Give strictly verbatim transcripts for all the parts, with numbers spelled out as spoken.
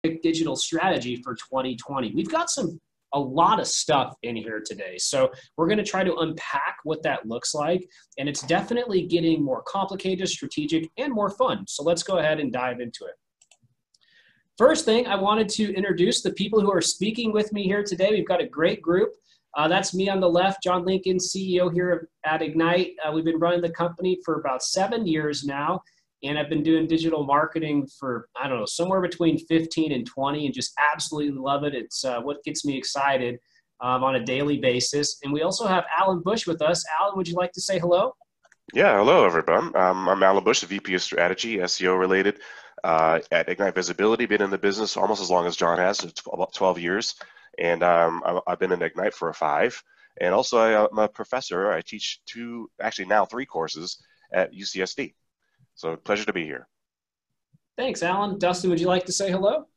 digital strategy for twenty twenty. We've got some a lot of stuff in here today. So we're going to try to unpack what that looks like. And it's definitely getting more complicated, strategic, and more fun. So let's go ahead and dive into it. First thing, I wanted to introduce the people who are speaking with me here today. We've got a great group. Uh, that's me on the left, John Lincoln, C E O here at Ignite. Uh, we've been running the company for about seven years now. And I've been doing digital marketing for, I don't know, somewhere between fifteen and twenty, and just absolutely love it. It's uh, what gets me excited um, on a daily basis. And we also have Alan Bush with us. Alan, would you like to say hello? Yeah, hello, everyone. Um, I'm Alan Bush, the V P of Strategy, S E O related uh, at Ignite Visibility. Been in the business almost as long as John has, so about twelve years. And um, I've been in Ignite for five. And also, I'm a professor. I teach two, actually now three courses at U C S D. So pleasure to be here. Thanks, Alan. Dustin, would you like to say hello?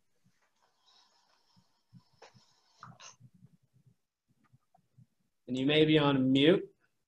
And you may be on mute.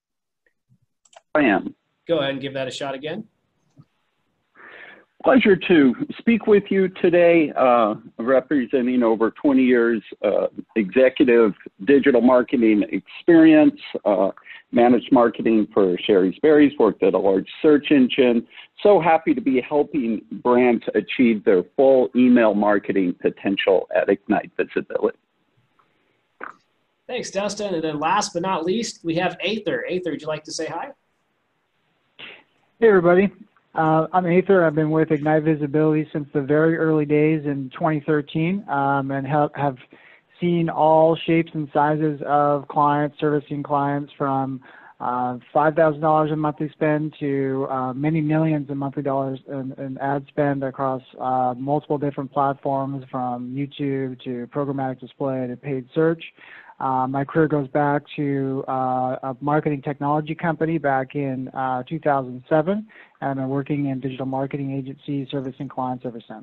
I am. Go ahead and give that a shot again. Pleasure to speak with you today, uh, representing over twenty years uh, executive digital marketing experience, uh, managed marketing for Shari's Berries, worked at a large search engine. So happy to be helping brands achieve their full email marketing potential at Ignite Visibility. Thanks, Dustin. And then last but not least, we have Aether. Aether, would you like to say hi? Hey, everybody. Uh, I'm Aether. I've been with Ignite Visibility since the very early days in twenty thirteen, um, and have, have seen all shapes and sizes of clients, servicing clients from uh, five thousand dollars in monthly spend to uh, many millions in monthly dollars in, in ad spend across uh, multiple different platforms, from YouTube to programmatic display to paid search. Uh, my career goes back to uh, a marketing technology company back in uh, two thousand seven, and I've been working in digital marketing agencies servicing clients ever since.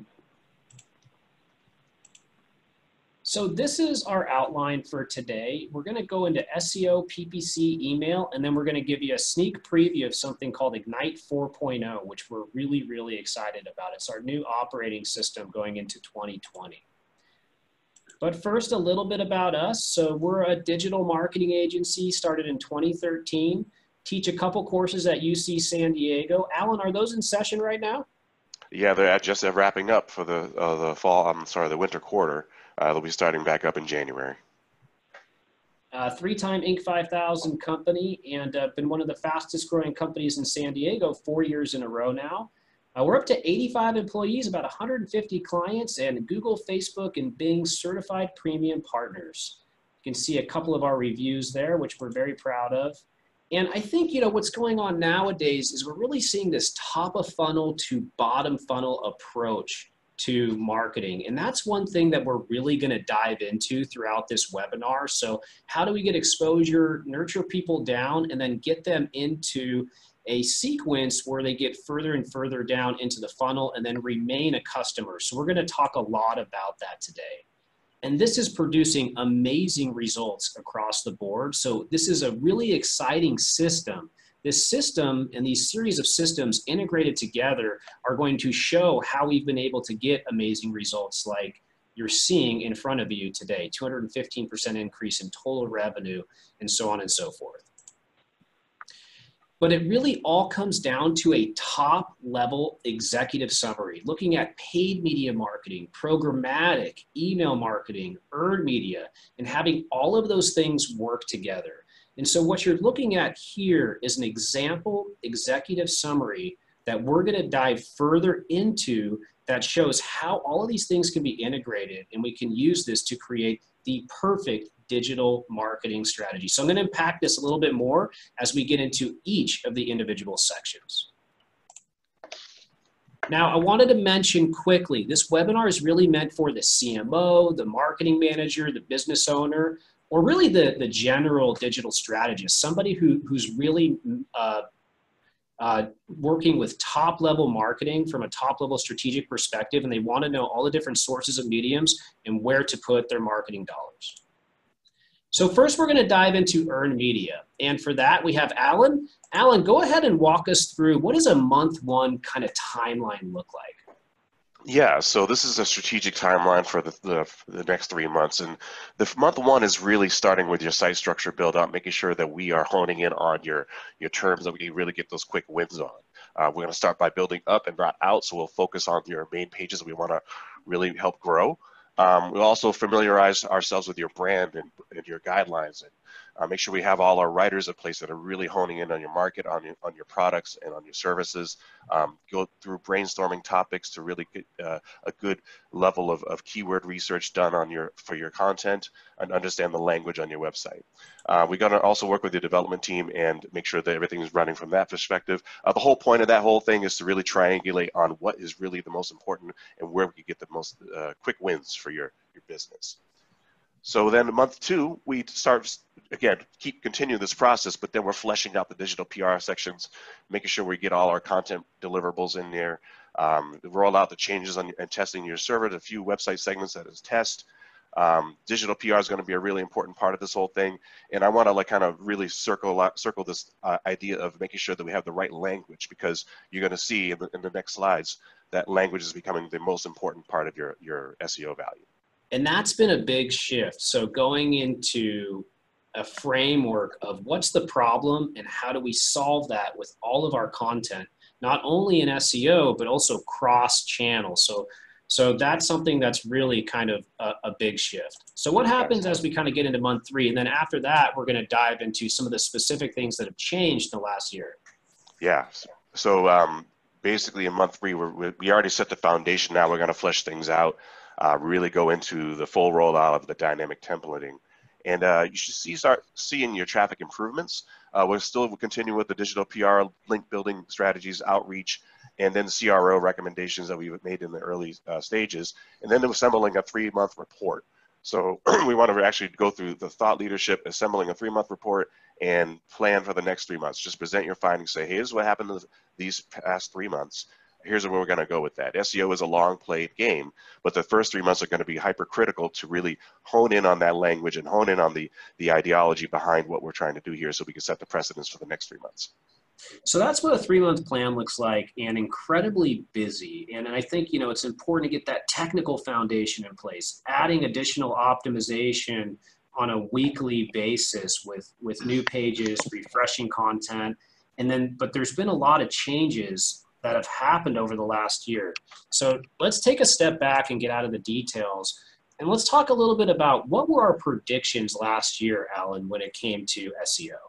So this is our outline for today. We're going to go into S E O, P P C, email, and then we're going to give you a sneak preview of something called Ignite four point oh, which we're really, really excited about. It's our new operating system going into twenty twenty. But first, a little bit about us. So we're a digital marketing agency, started in twenty thirteen, teach a couple courses at U C San Diego. Alan, are those in session right now? Yeah, they're just wrapping up for the uh, the fall, I'm sorry, the winter quarter. Uh, they'll be starting back up in January. Uh, three-time Inc five thousand company, and uh, been one of the fastest growing companies in San Diego four years in a row now. Uh, we're up to eighty-five employees, about one hundred fifty clients, and Google, Facebook, and Bing certified premium partners. You can see a couple of our reviews there, which we're very proud of. And I think, you know, what's going on nowadays is we're really seeing this top of funnel to bottom funnel approach to marketing. And that's one thing that we're really going to dive into throughout this webinar. So how do we get exposure, nurture people down, and then get them into a sequence where they get further and further down into the funnel and then remain a customer. So we're going to talk a lot about that today. And this is producing amazing results across the board. So this is a really exciting system. This system and these series of systems integrated together are going to show how we've been able to get amazing results like you're seeing in front of you today, two hundred fifteen percent increase in total revenue, and so on and so forth. But it really all comes down to a top level executive summary, looking at paid media marketing, programmatic, email marketing, earned media, and having all of those things work together. And so what you're looking at here is an example executive summary that we're going to dive further into that shows how all of these things can be integrated, and we can use this to create the perfect digital marketing strategy. So I'm going to unpack this a little bit more as we get into each of the individual sections. Now, I wanted to mention quickly, this webinar is really meant for the C M O, the marketing manager, the business owner, or really the, the general digital strategist, somebody who, who's really uh, uh, working with top-level marketing from a top-level strategic perspective, and they want to know all the different sources of mediums and where to put their marketing dollars. So first, we're going to dive into earned media. And for that, we have Alan. Alan, go ahead and walk us through what does a month one kind of timeline look like? Yeah, so this is a strategic timeline for the, the, for the next three months. And the month one is really starting with your site structure build out, making sure that we are honing in on your, your terms that we can really get those quick wins on. Uh, we're going to start by building up and not out, so we'll focus on your main pages that we want to really help grow. Um, we'll also familiarize ourselves with your brand and, and your guidelines, and uh, make sure we have all our writers in place that are really honing in on your market, on your, on your products, and on your services. Um, go through brainstorming topics to really get uh, a good level of, of keyword research done on your for your content and understand the language on your website. Uh, we're going to also work with the development team and make sure that everything is running from that perspective. Uh, the whole point of that whole thing is to really triangulate on what is really the most important and where we can get the most uh, quick wins for your, your business. So then month two, we start, again, keep continuing this process, but then we're fleshing out the digital P R sections, making sure we get all our content deliverables in there, um, roll out the changes on and testing your server, a few website segments that is test. Um, digital P R is going to be a really important part of this whole thing, and I want to like kind of really circle circle this uh, idea of making sure that we have the right language, because you're going to see in the, in the next slides that language is becoming the most important part of your your S E O value. And that's been a big shift. So going into a framework of what's the problem and how do we solve that with all of our content, not only in S E O, but also cross channel. So, so that's something that's really kind of a, a big shift. So what happens as we kind of get into month three? And then after that, we're going to dive into some of the specific things that have changed in the last year. Yeah. So um, basically in month three, we're, we already set the foundation. Now we're going to flesh things out. Uh, really go into the full rollout of the dynamic templating, and uh, you should see start seeing your traffic improvements. Uh, we're still we'll continue with the digital P R, link building strategies, outreach, and then C R O recommendations that we've made in the early uh, stages, and then assembling a three-month report. So we want to actually go through the thought leadership, assembling a three-month report, and plan for the next three months. Just present your findings. Say, hey, here's what happened in these past three months. Here's where we're going to go with that. S E O is a long played game, but the first three months are going to be hypercritical to really hone in on that language and hone in on the, the ideology behind what we're trying to do here so we can set the precedence for the next three months. So that's what a three-month plan looks like, and incredibly busy. And I think, you know, it's important to get that technical foundation in place, adding additional optimization on a weekly basis with, with new pages, refreshing content. And then, but there's been a lot of changes that have happened over the last year. So let's take a step back and get out of the details. And let's talk a little bit about what were our predictions last year, Alan, when it came to S E O?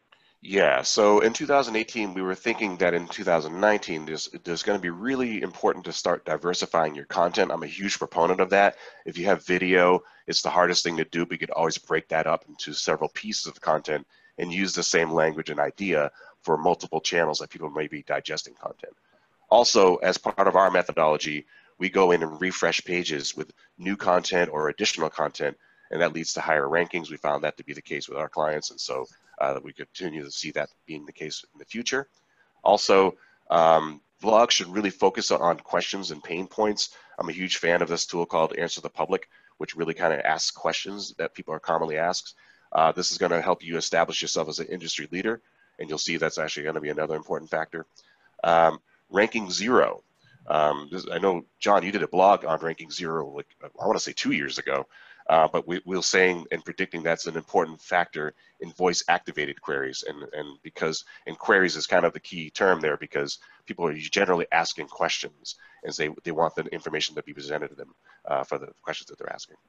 Yeah, so in two thousand eighteen, we were thinking that in two thousand nineteen, there's, there's going to be really important to start diversifying your content. I'm a huge proponent of that. If you have video, it's the hardest thing to do, but you could always break that up into several pieces of content and use the same language and idea for multiple channels that people may be digesting content. Also, as part of our methodology, we go in and refresh pages with new content or additional content, and that leads to higher rankings. We found that to be the case with our clients, and so uh, we continue to see that being the case in the future. Also, um, blogs should really focus on questions and pain points. I'm a huge fan of this tool called Answer the Public, which really kind of asks questions that people are commonly asked. Uh, this is going to help you establish yourself as an industry leader, and you'll see that's actually going to be another important factor. Um, ranking zero. Um, this, I know, John, you did a blog on ranking zero, like I want to say two years ago, uh, but we, we were saying and predicting that's an important factor in voice-activated queries, and, and because, and queries is kind of the key term there because people are generally asking questions as they, they want the information to be presented to them uh, for the questions that they're asking.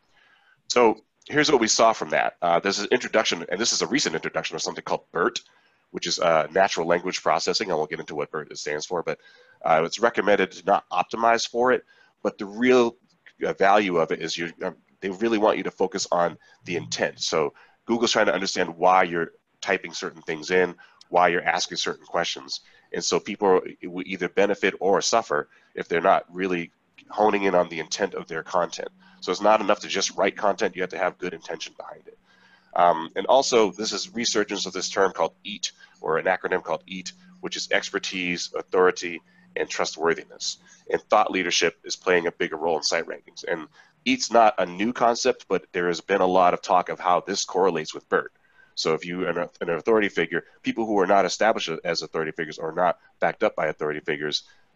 So here's what we saw from that. Uh, there's an introduction, and this is a recent introduction of something called BERT, which is uh, natural language processing. I won't get into what BERT stands for, but uh, it's recommended to not optimize for it. But the real uh, value of it is you, um, they really want you to focus on the intent. So Google's trying to understand why you're typing certain things in, why you're asking certain questions. And so people will either benefit or suffer if they're not really honing in on the intent of their content. So it's not enough to just write content, you have to have good intention behind it. Um, and also, this is resurgence of this term called EAT, or an acronym called EAT, which is expertise, authority, and trustworthiness. And thought leadership is playing a bigger role in site rankings. And EAT's not a new concept, but there has been a lot of talk of how this correlates with BERT. So if you are an authority figure, people who are not established as authority figures or not backed up by authority figures,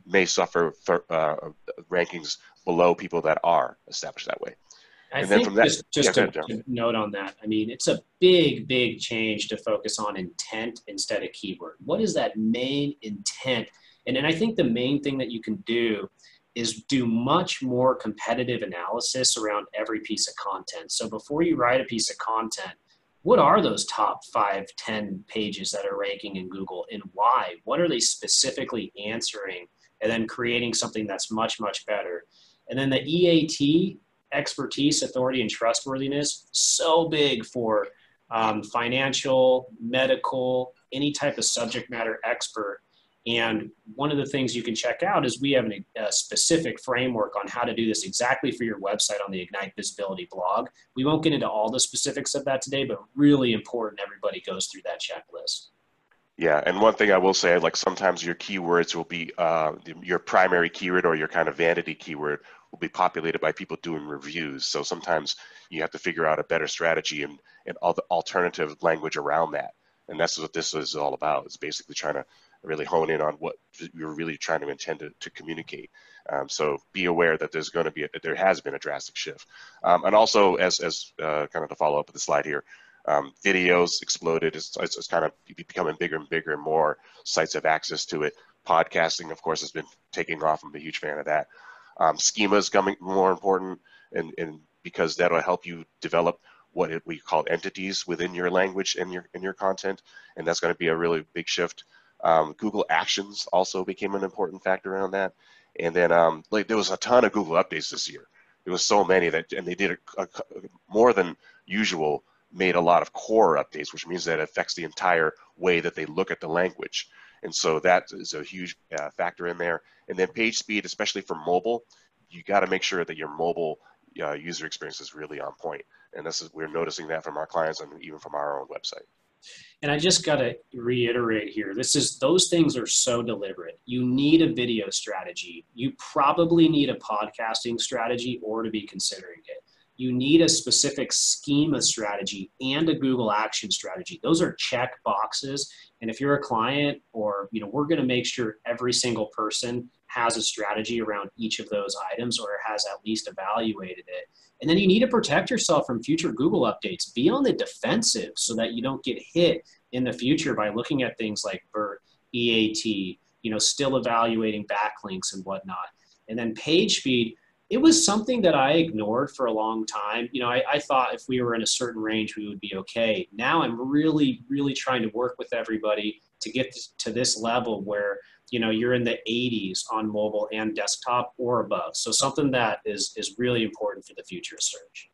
may suffer for, uh, rankings below people that are established that way. I And then think from that, just, just yeah, go to, ahead, John. to note on that, I mean, it's a big, big change to focus on intent instead of keyword. What is that main intent? And then I think the main thing that you can do is do much more competitive analysis around every piece of content. So before you write a piece of content, what are those top five, ten pages that are ranking in Google and why? What are they specifically answering? And then creating something that's much, much better. And then the E A T, expertise, authority, and trustworthiness, so big for um, financial, medical, any type of subject matter expert. And one of the things you can check out is we have an, a specific framework on how to do this exactly for your website on the Ignite Visibility blog. We won't get into all the specifics of that today, but really important everybody goes through that checklist. Yeah, and one thing I will say, like sometimes your keywords will be, uh, your primary keyword or your kind of vanity keyword will be populated by people doing reviews. So sometimes you have to figure out a better strategy and, and all the alternative language around that. And that's what this is all about. It's basically trying to really hone in on what you're really trying to intend to, to communicate. Um, so be aware that there's going to be, a, there has been a drastic shift. Um, and also, as, as uh, kind of to follow up with the slide here, Um, videos exploded. It's, it's, it's kind of becoming bigger and bigger and more sites have access to it. Podcasting, of course, has been taking off. I'm a huge fan of that. Um, schema is becoming more important, and, and because that'll help you develop what it, we call entities within your language and your in your content, and that's going to be a really big shift. Um, Google Actions also became an important factor around that, and then um, like there was a ton of Google updates this year. There was so many that, and they did a, a, more than usual. Made a lot of core updates, which means that it affects the entire way that they look at the language. And so that is a huge uh, factor in there. And then page speed, especially for mobile, you got to make sure that your mobile uh, user experience is really on point. And this is, we're noticing that from our clients and even from our own website. And I just got to reiterate here, this is, those things are so deliberate. You need a video strategy. You probably need a podcasting strategy or to be considering it. You need a specific schema strategy and a Google Action strategy. Those are check boxes. And if you're a client or, you know, we're going to make sure every single person has a strategy around each of those items or has at least evaluated it. And then you need to protect yourself from future Google updates. Be on the defensive so that you don't get hit in the future by looking at things like B E R T, E A T, you know, still evaluating backlinks and whatnot. And then page speed. It was something that I ignored for a long time. You know, I, I thought if we were in a certain range, we would be okay. Now I'm really, really trying to work with everybody to get to this level where, you know, you're in the eighties on mobile and desktop or above. So something that is, is really important for the future of search.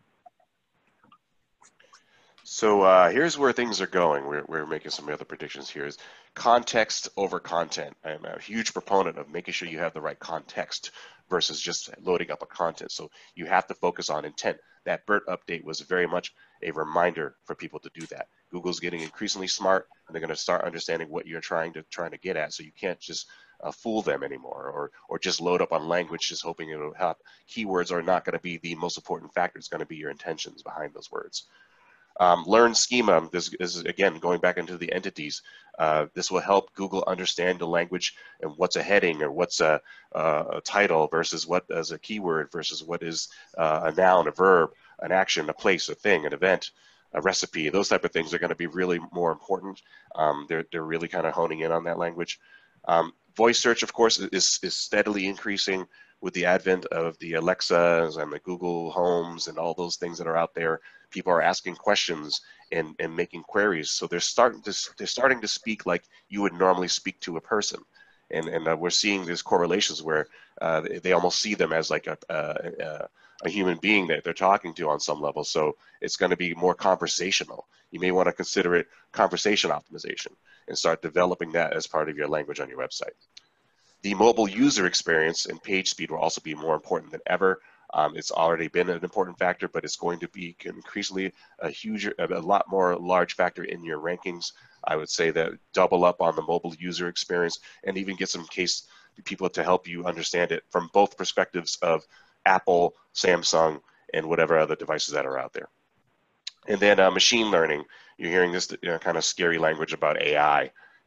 So uh, here's where things are going. We're, we're making some other predictions here is context over content. I'm a huge proponent of making sure you have the right context versus just loading up a content. So you have to focus on intent. That B E R T update was very much a reminder for people to do that. Google's getting increasingly smart, and they're going to start understanding what you're trying to trying to get at. So you can't just uh, fool them anymore, or or just load up on language just hoping it'll help. Keywords are not going to be the most important factor. It's going to be your intentions behind those words. Um, learn schema. This, this is, again, going back into the entities. Uh, this will help Google understand the language and what's a heading or what's a, uh, a title versus what is a keyword versus what is uh, a noun, a verb, an action, a place, a thing, an event, a recipe. Those type of things are going to be really more important. Um, they're, they're really kind of honing in on that language. Um, voice search, of course, is, is steadily increasing with the advent of the Alexas and the Google Homes and all those things that are out there. People are asking questions and, and making queries. So they're starting to, they're starting to speak like you would normally speak to a person. And, and uh, we're seeing these correlations where uh, they, they almost see them as like a, a, a human being that they're talking to on some level. So it's going to be more conversational. You may want to consider it conversation optimization and start developing that as part of your language on your website. The mobile user experience and page speed will also be more important than ever. Um, it's already been an important factor, but it's going to be increasingly a huge, a lot more large factor in your rankings. I would say that double up on the mobile user experience and even get some case people to help you understand it from both perspectives of Apple, Samsung, and whatever other devices that are out there. And then uh, machine learning. You're hearing this you know, kind of scary language about A I.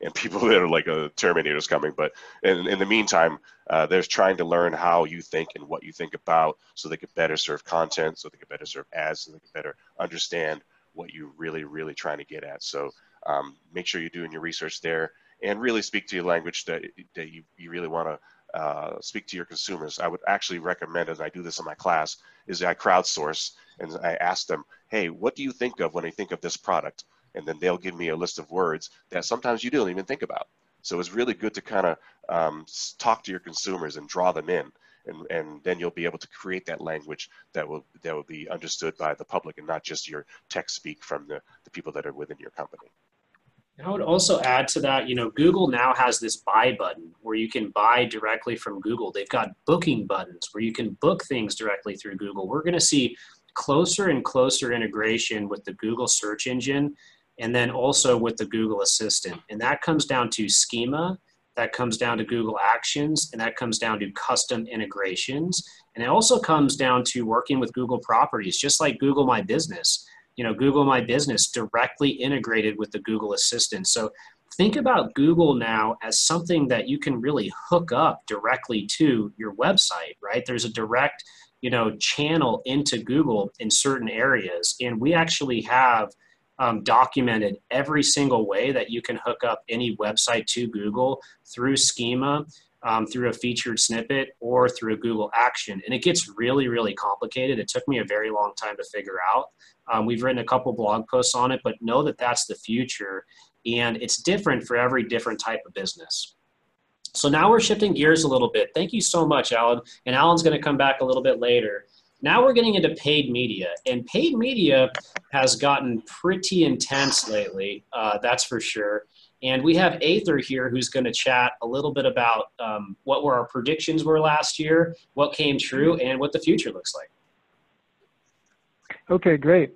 and people that are like a Terminator's coming. But in, in the meantime, uh, they're trying to learn how you think and what you think about, so they can better serve content, so they can better serve ads, so they can better understand what you're really, really trying to get at. So um, make sure you're doing your research there, and really speak to your language that, that you, you really want to uh, speak to your consumers. I would actually recommend, and I do this in my class, is I crowdsource, and I ask them, hey, what do you think of when you think of this product? And then they'll give me a list of words that sometimes you don't even think about. So it's really good to kind of um, talk to your consumers and draw them in. And, and then you'll be able to create that language that will that will be understood by the public, and not just your tech speak from the, the people that are within your company. I would also add to that, you know, Google now has this buy button where you can buy directly from Google. They've got booking buttons where you can book things directly through Google. We're going to see closer and closer integration with the Google search engine, and then also with the Google Assistant. And that comes down to schema, that comes down to Google Actions, and that comes down to custom integrations. And it also comes down to working with Google properties, just like Google My Business. You know, Google My Business directly integrated with the Google Assistant. So think about Google now as something that you can really hook up directly to your website, right? There's a direct, you know, channel into Google in certain areas. And we actually have um, documented every single way that you can hook up any website to Google through schema, um, through a featured snippet, or through a Google action. And it gets really, really complicated. It took me a very long time to figure out. Um, we've written a couple blog posts on it, but know that that's the future. And it's different for every different type of business. So now we're shifting gears a little bit. Thank you so much, Alan. And Alan's going to come back a little bit later. Now we're getting into paid media. And paid media has gotten pretty intense lately, uh, that's for sure. And we have Aether here who's going to chat a little bit about um, what were our predictions were last year, what came true, and what the future looks like. Okay, great.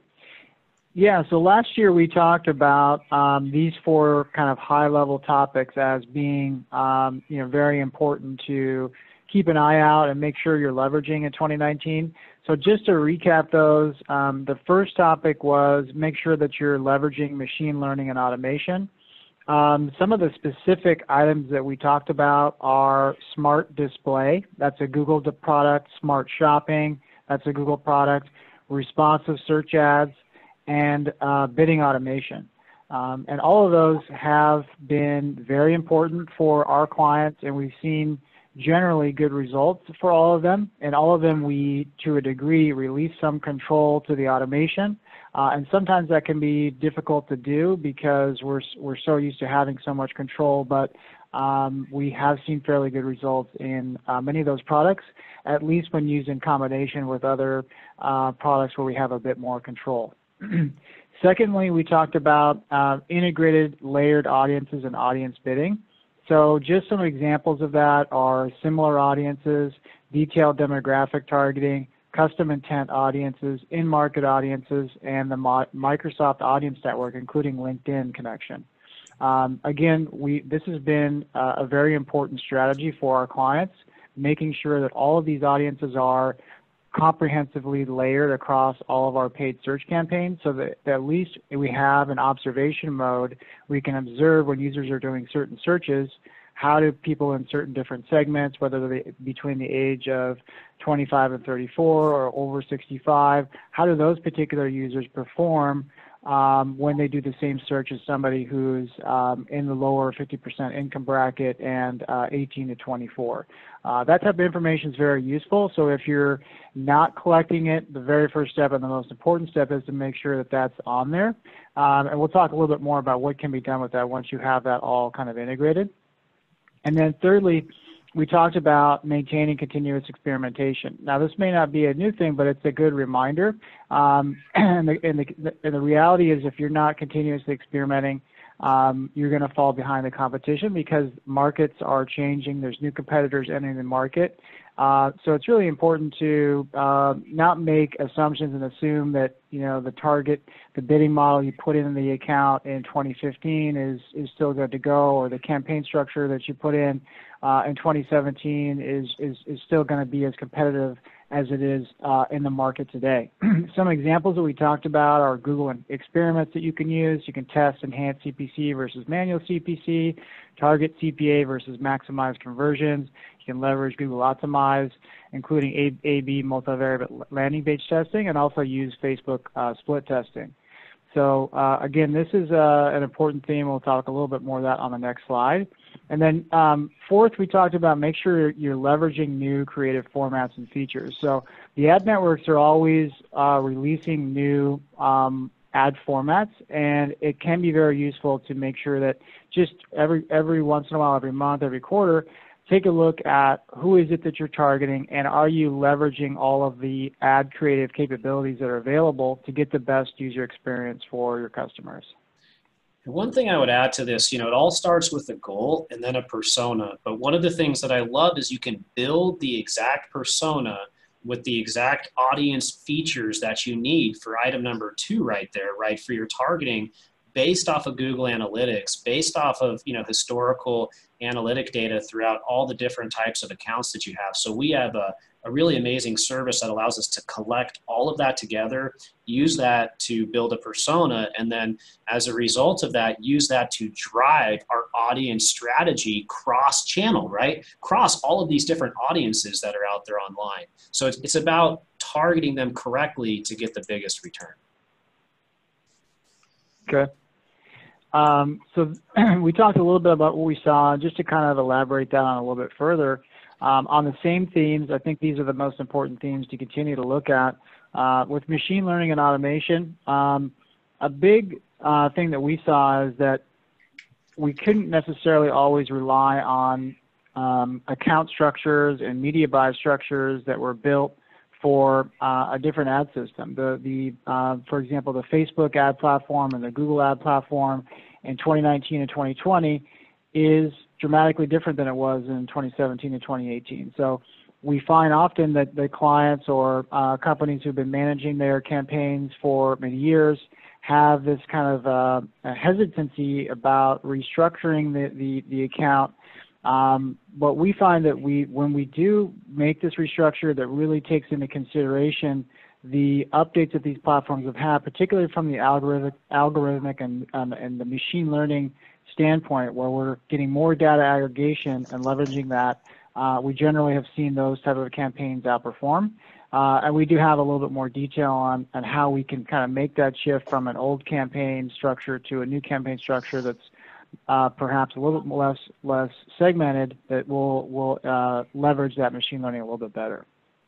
Yeah, so last year we talked about um, these four kind of high-level topics as being, um, you know, very important to keep an eye out and make sure you're leveraging in twenty nineteen. So just to recap those, um, the first topic was make sure that you're leveraging machine learning and automation. Um, some of the specific items that we talked about are smart display. That's a Google product. Smart shopping. That's a Google product. Responsive search ads, and uh, bidding automation. Um, and all of those have been very important for our clients, and we've seen generally good results for all of them. And all of them, we, to a degree, release some control to the automation. Uh, and sometimes that can be difficult to do because we're, we're so used to having so much control, but um, we have seen fairly good results in uh, many of those products, at least when used in combination with other uh, products where we have a bit more control. Secondly, we talked about uh, integrated layered audiences and audience bidding. So just some examples of that are similar audiences, detailed demographic targeting, custom intent audiences, in-market audiences, and the Microsoft Audience Network, including LinkedIn connection. Um, again, we, this has been uh, a very important strategy for our clients, making sure that all of these audiences are comprehensively layered across all of our paid search campaigns, so that, that at least we have an observation mode. We can observe when users are doing certain searches, how do people in certain different segments, whether they're between the age of twenty-five and thirty-four or over sixty-five, how do those particular users perform um, when they do the same search as somebody who's um, in the lower fifty percent income bracket and uh, eighteen to twenty-four. Uh, that type of information is very useful. So if you're not collecting it, the very first step and the most important step is to make sure that that's on there. Um, and we'll talk a little bit more about what can be done with that once you have that all kind of integrated. And then thirdly, we talked about maintaining continuous experimentation. Now, this may not be a new thing, but it's a good reminder. Um, and, the, and, the, and the reality is if you're not continuously experimenting, um, you're going to fall behind the competition because markets are changing. There's new competitors entering the market. Uh, so it's really important to uh, not make assumptions and assume that, you know, the target, the bidding model you put in the account in twenty fifteen is, is still good to go, or the campaign structure that you put in uh, in twenty seventeen is, is, is still going to be as competitive as it is uh, in the market today. Some examples that we talked about are Google experiments that you can use. You can test enhanced C P C versus manual C P C, target C P A versus maximized conversions. You can leverage Google Optimize, including A B multivariate landing page testing, and also use Facebook uh, split testing. So uh, again, this is uh, an important theme. We'll talk a little bit more of that on the next slide. And then um, fourth, we talked about make sure you're leveraging new creative formats and features. So the ad networks are always uh, releasing new um, ad formats, and it can be very useful to make sure that just every, every once in a while, every month, every quarter, take a look at who is it that you're targeting, and are you leveraging all of the ad creative capabilities that are available to get the best user experience for your customers. One thing I would add to this, you know, it all starts with a goal and then a persona. But one of the things that I love is you can build the exact persona with the exact audience features that you need for item number two right there, right, for your targeting, based off of Google Analytics, based off of, you know, historical analytic data throughout all the different types of accounts that you have. So we have a, a really amazing service that allows us to collect all of that together, use that to build a persona, and then as a result of that, use that to drive our audience strategy cross-channel, right? Cross all of these different audiences that are out there online. So it's, it's about targeting them correctly to get the biggest return. Okay. Um, so we talked a little bit about what we saw, just to kind of elaborate that on a little bit further. Um, on the same themes, I think these are the most important themes to continue to look at. Uh, with machine learning and automation, um, a big uh, thing that we saw is that we couldn't necessarily always rely on um, account structures and media buy structures that were built for uh, a different ad system. The, the uh, for example, the Facebook ad platform and the Google ad platform in twenty nineteen and twenty twenty is dramatically different than it was in twenty seventeen and twenty eighteen. So we find often that the clients or uh, companies who've been managing their campaigns for many years have this kind of uh, a hesitancy about restructuring the, the, the account. Um, but we find that we, when we do make this restructure that really takes into consideration the updates that these platforms have had, particularly from the algorithmic, algorithmic and, um, and the machine learning standpoint, where we're getting more data aggregation and leveraging that, uh, we generally have seen those type of campaigns outperform. Uh, and we do have a little bit more detail on, on how we can kind of make that shift from an old campaign structure to a new campaign structure that's Uh, perhaps a little bit less less segmented, that will will uh, leverage that machine learning a little bit better.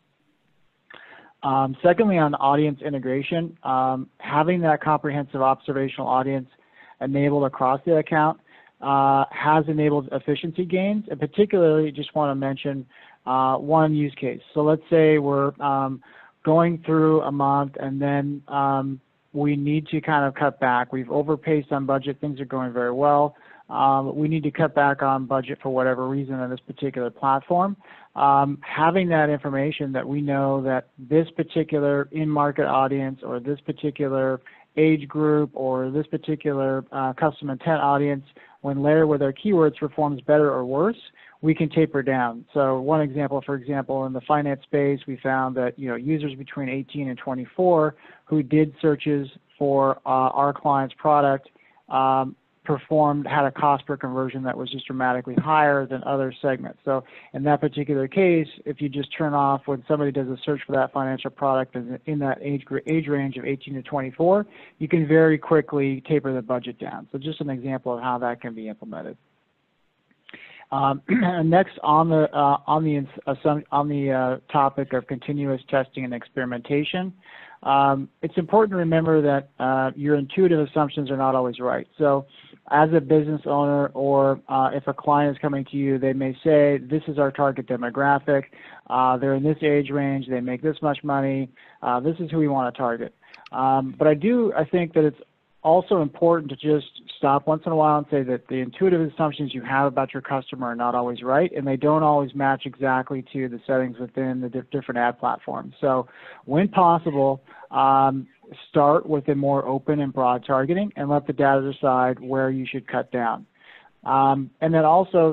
Um, secondly, on audience integration, um, having that comprehensive observational audience enabled across the account uh, has enabled efficiency gains. And particularly, just want to mention uh, one use case. So let's say we're um, going through a month, and then um, we need to kind of cut back. We've overpaced on budget. Things are going very well. Um, we need to cut back on budget for whatever reason on this particular platform. Um, having that information that we know that this particular in-market audience or this particular age group or this particular uh, custom intent audience, when layered with our keywords, performs better or worse, we can taper down. So one example, for example, in the finance space, we found that, you know, users between eighteen and twenty-four who did searches for uh, our client's product um, performed, had a cost per conversion that was just dramatically higher than other segments. So in that particular case, if you just turn off when somebody does a search for that financial product in that age, age range of eighteen to twenty-four, you can very quickly taper the budget down. So just an example of how that can be implemented. Um, next, on the uh, on the on the uh, topic of continuous testing and experimentation, um, it's important to remember that uh, your intuitive assumptions are not always right. So, as a business owner, or uh, if a client is coming to you, they may say, "This is our target demographic. Uh, they're in this age range. They make this much money. Uh, this is who we want to target." Um, but I do, I think that it's also important to just stop once in a while and say that the intuitive assumptions you have about your customer are not always right, and they don't always match exactly to the settings within the diff different ad platforms. So when possible, um, start with a more open and broad targeting and let the data decide where you should cut down. Um, and then also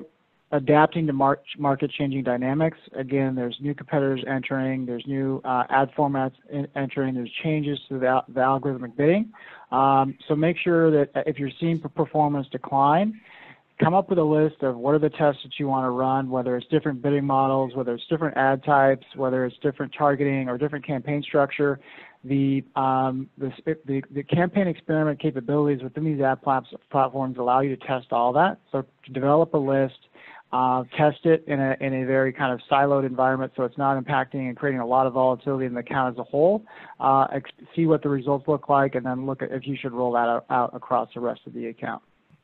adapting to mar market changing dynamics. Again, there's new competitors entering, there's new uh, ad formats in entering, there's changes to the, the algorithmic bidding. Um, so make sure that if you're seeing performance decline, come up with a list of what are the tests that you want to run, whether it's different bidding models, whether it's different ad types, whether it's different targeting or different campaign structure. The, um, the, the, the campaign experiment capabilities within these ad platforms allow you to test all that. So to develop a list, uh, test it in a, in a very kind of siloed environment so it's not impacting and creating a lot of volatility in the account as a whole. Uh, see what the results look like, and then look at if you should roll that out, out across the rest of the account.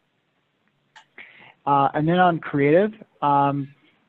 Uh, and then on creative, um,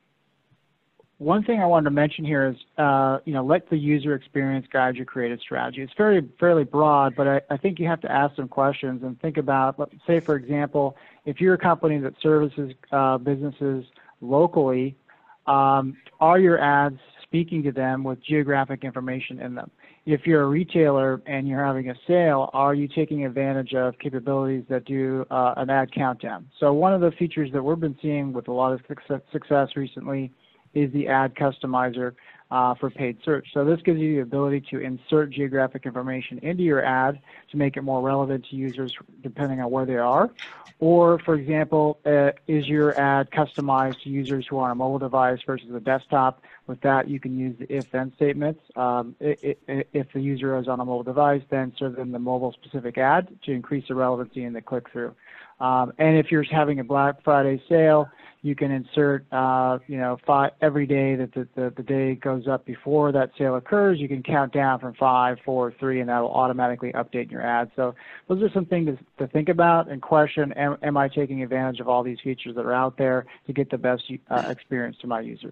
one thing I wanted to mention here is, uh, you know, let the user experience guide your creative strategy. It's very, fairly broad, but I, I think you have to ask some questions and think about, let's say, for example, if you're a company that services uh, businesses locally, um, are your ads speaking to them with geographic information in them? If you're a retailer and you're having a sale, are you taking advantage of capabilities that do uh, an ad countdown? So one of the features that we've been seeing with a lot of success recently is the ad customizer uh, for paid search. So this gives you the ability to insert geographic information into your ad to make it more relevant to users depending on where they are. Or, for example, uh, is your ad customized to users who are on a mobile device versus a desktop? With that, you can use the if-then statements. Um, it, it, if the user is on a mobile device, then serve them the mobile-specific ad to increase the relevancy in the click-through. Um, and if you're having a Black Friday sale, you can insert, uh, you know, five, every day that the, the, the day goes up before that sale occurs, you can count down from five, four, three, and that will automatically update your ad. So those are some things to, to think about and question, am, am I taking advantage of all these features that are out there to get the best uh, experience to my users?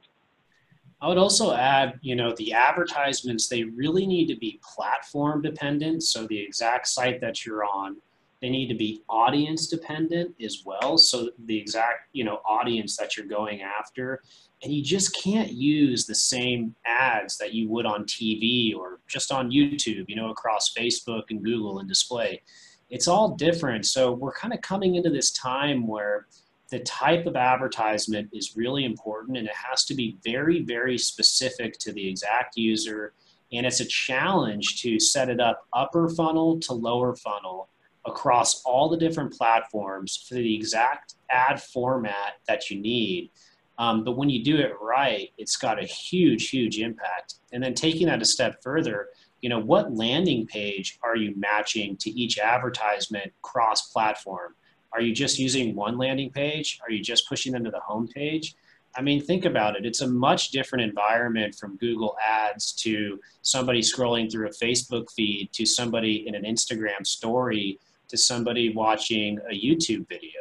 I would also add, you know, the advertisements, they really need to be platform dependent. So the exact site that you're on, they need to be audience dependent as well. So the exact, you know, audience that you're going after, and you just can't use the same ads that you would on T V or just on YouTube, you know, across Facebook and Google and display. It's all different. So we're kind of coming into this time where the type of advertisement is really important, and it has to be very, very specific to the exact user. And it's a challenge to set it up upper funnel to lower funnel across all the different platforms for the exact ad format that you need. Um, but when you do it right, it's got a huge, huge impact. And then taking that a step further, you know, what landing page are you matching to each advertisement cross-platform? Are you just using one landing page? Are you just pushing them to the home page? I mean, think about it. It's a much different environment from Google Ads to somebody scrolling through a Facebook feed to somebody in an Instagram story to somebody watching a YouTube video.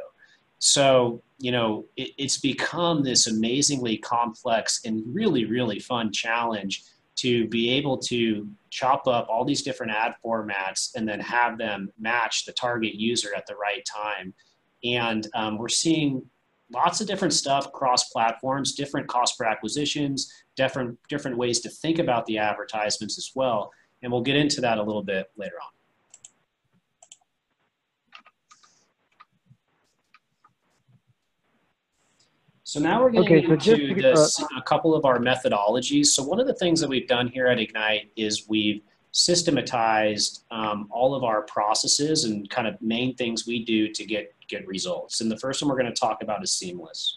So, you know, it, it's become this amazingly complex and really, really fun challenge to be able to chop up all these different ad formats and then have them match the target user at the right time. And um, we're seeing lots of different stuff across platforms, different cost per acquisitions, different, different ways to think about the advertisements as well. And we'll get into that a little bit later on. So now we're getting okay, so into just, this, uh, a couple of our methodologies. So one of the things that we've done here at Ignite is we've systematized um, all of our processes and kind of main things we do to get good results. And the first one we're going to talk about is Seamless.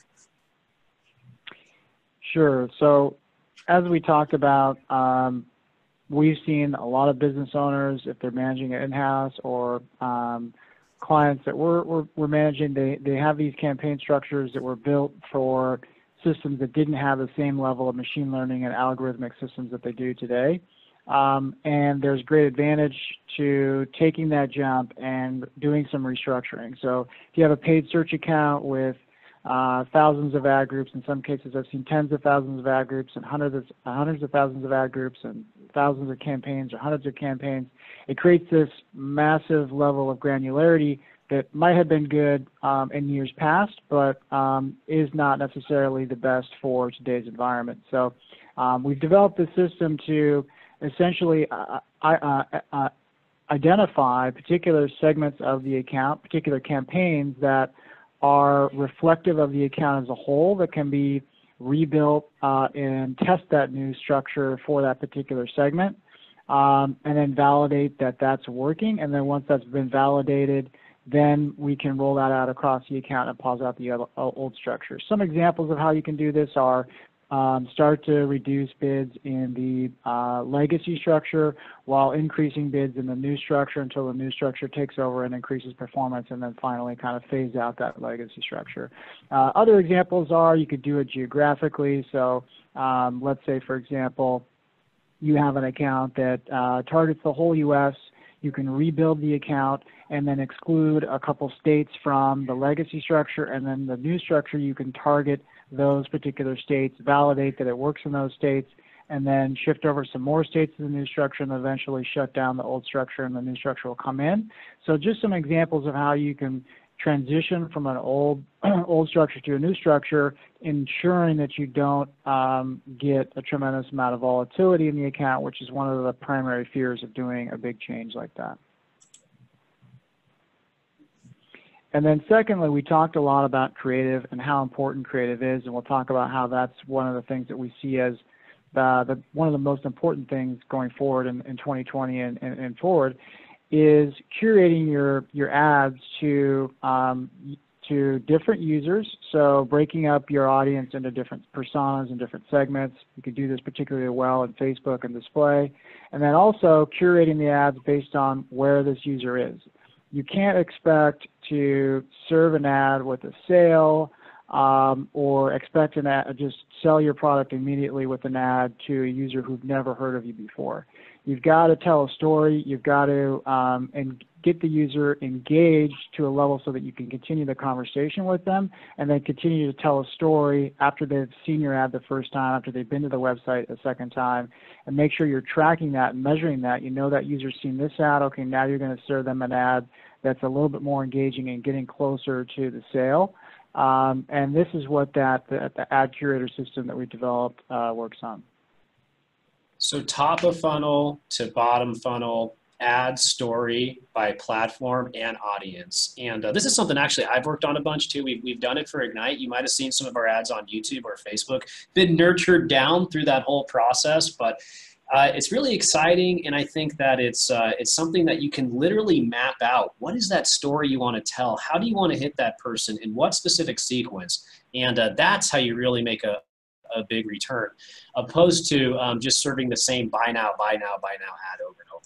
Sure. So as we talked about, um, we've seen a lot of business owners, if they're managing it in-house or um, clients that we're, we're, we're managing, they, they have these campaign structures that were built for systems that didn't have the same level of machine learning and algorithmic systems that they do today. Um, and there's great advantage to taking that jump and doing some restructuring. So if you have a paid search account with uh, thousands of ad groups, in some cases I've seen tens of thousands of ad groups and hundreds of, hundreds of thousands of ad groups and thousands of campaigns or hundreds of campaigns, it creates this massive level of granularity that might have been good um, in years past, but um, is not necessarily the best for today's environment. So um, we've developed a system to essentially uh, uh, uh, identify particular segments of the account, particular campaigns that are reflective of the account as a whole that can be rebuilt uh, and test that new structure for that particular segment, um, and then validate that that's working. And then once that's been validated, then we can roll that out across the account and pause out the old structure. Some examples of how you can do this are um, start to reduce bids in the uh, legacy structure while increasing bids in the new structure until the new structure takes over and increases performance, and then finally kind of phase out that legacy structure. Uh, other examples are you could do it geographically. So um, let's say, for example, you have an account that uh, targets the whole U S You can rebuild the account and then exclude a couple states from the legacy structure, and then the new structure you can target those particular states, validate that it works in those states, and then shift over some more states to the new structure and eventually shut down the old structure and the new structure will come in. So just some examples of how you can transition from an old old structure to a new structure, ensuring that you don't um, get a tremendous amount of volatility in the account, which is one of the primary fears of doing a big change like that. And then secondly, we talked a lot about creative and how important creative is, and we'll talk about how that's one of the things that we see as the, the one of the most important things going forward in, in twenty twenty and, and, and forward is curating your, your ads to, um, to different users. So breaking up your audience into different personas and different segments. You can do this particularly well in Facebook and display. And then also curating the ads based on where this user is. You can't expect to serve an ad with a sale um, or expect an ad, just sell your product immediately with an ad to a user who've never heard of you before. You've got to tell a story. You've got to um, and get the user engaged to a level so that you can continue the conversation with them, and then continue to tell a story after they've seen your ad the first time, after they've been to the website a second time, and make sure you're tracking that and measuring that. You know that user's seen this ad. Okay, now you're going to serve them an ad that's a little bit more engaging and getting closer to the sale. Um, and this is what that the, the ad curator system that we developed uh, works on. So top of funnel to bottom funnel, ad story by platform and audience. And uh, this is something actually I've worked on a bunch too. We've, we've done it for Ignite. You might have seen some of our ads on YouTube or Facebook. Been nurtured down through that whole process, but uh, it's really exciting. And I think that it's, uh, it's something that you can literally map out. What is that story you want to tell? How do you want to hit that person? In what specific sequence? And uh, that's how you really make a, a big return, opposed to um, just serving the same buy now, buy now, buy now ad over and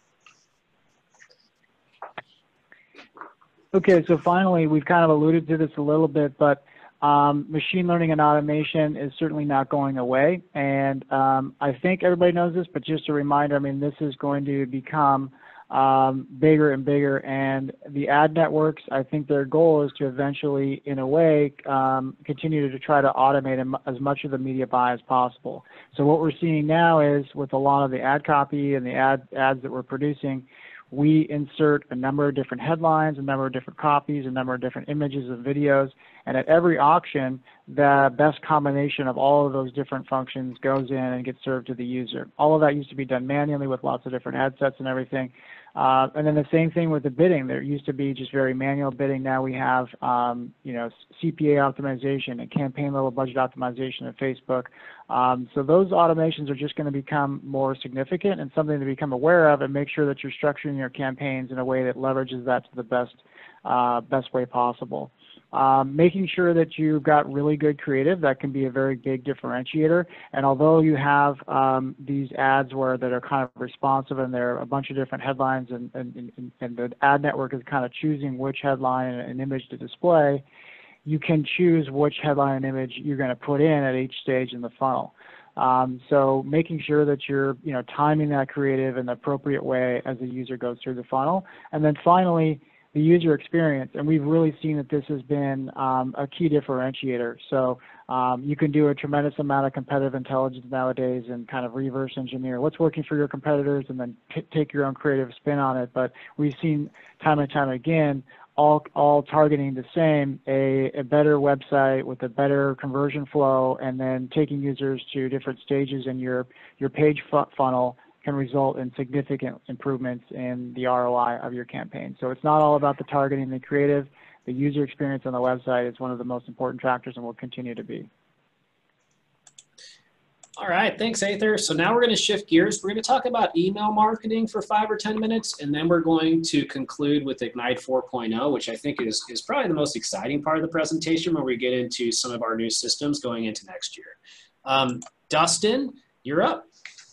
over. Okay, so finally, we've kind of alluded to this a little bit, but um, machine learning and automation is certainly not going away. And um, I think everybody knows this, but just a reminder, I mean, this is going to become um, bigger and bigger. And the ad networks, I think their goal is to eventually, in a way, um, continue to try to automate as much of the media buy as possible. So what we're seeing now is with a lot of the ad copy and the ad ads that we're producing, we insert a number of different headlines, a number of different copies, a number of different images and videos, and at every auction, the best combination of all of those different functions goes in and gets served to the user. All of that used to be done manually with lots of different ad sets and everything. Uh, and then the same thing with the bidding. There used to be just very manual bidding. Now we have, um, you know, C P A optimization and campaign level budget optimization at Facebook. Um, so those automations are just going to become more significant and something to become aware of, and make sure that you're structuring your campaigns in a way that leverages that to the best, uh, best way possible. Um, making sure that you've got really good creative, that can be a very big differentiator. And although you have um, these ads where that are kind of responsive and there are a bunch of different headlines, and, and, and, and the ad network is kind of choosing which headline and image to display, you can choose which headline and image you're going to put in at each stage in the funnel. Um, so making sure that you're, you know, timing that creative in the appropriate way as the user goes through the funnel. And then finally, the user experience, and we've really seen that this has been um, a key differentiator. So um, you can do a tremendous amount of competitive intelligence nowadays and kind of reverse engineer what's working for your competitors and then take your own creative spin on it. But we've seen time and time again, all, all targeting the same, a, a better website with a better conversion flow, and then taking users to different stages in your, your page funnel can result in significant improvements in the R O I of your campaign. So it's not all about the targeting and the creative. the user experience on the website is one of the most important factors and will continue to be. All right, thanks, Ather. So now we're going to shift gears. We're going to talk about email marketing for five or ten minutes, and then we're going to conclude with Ignite four point oh, which I think is, is probably the most exciting part of the presentation, where we get into some of our new systems going into next year. Um, Dustin, you're up.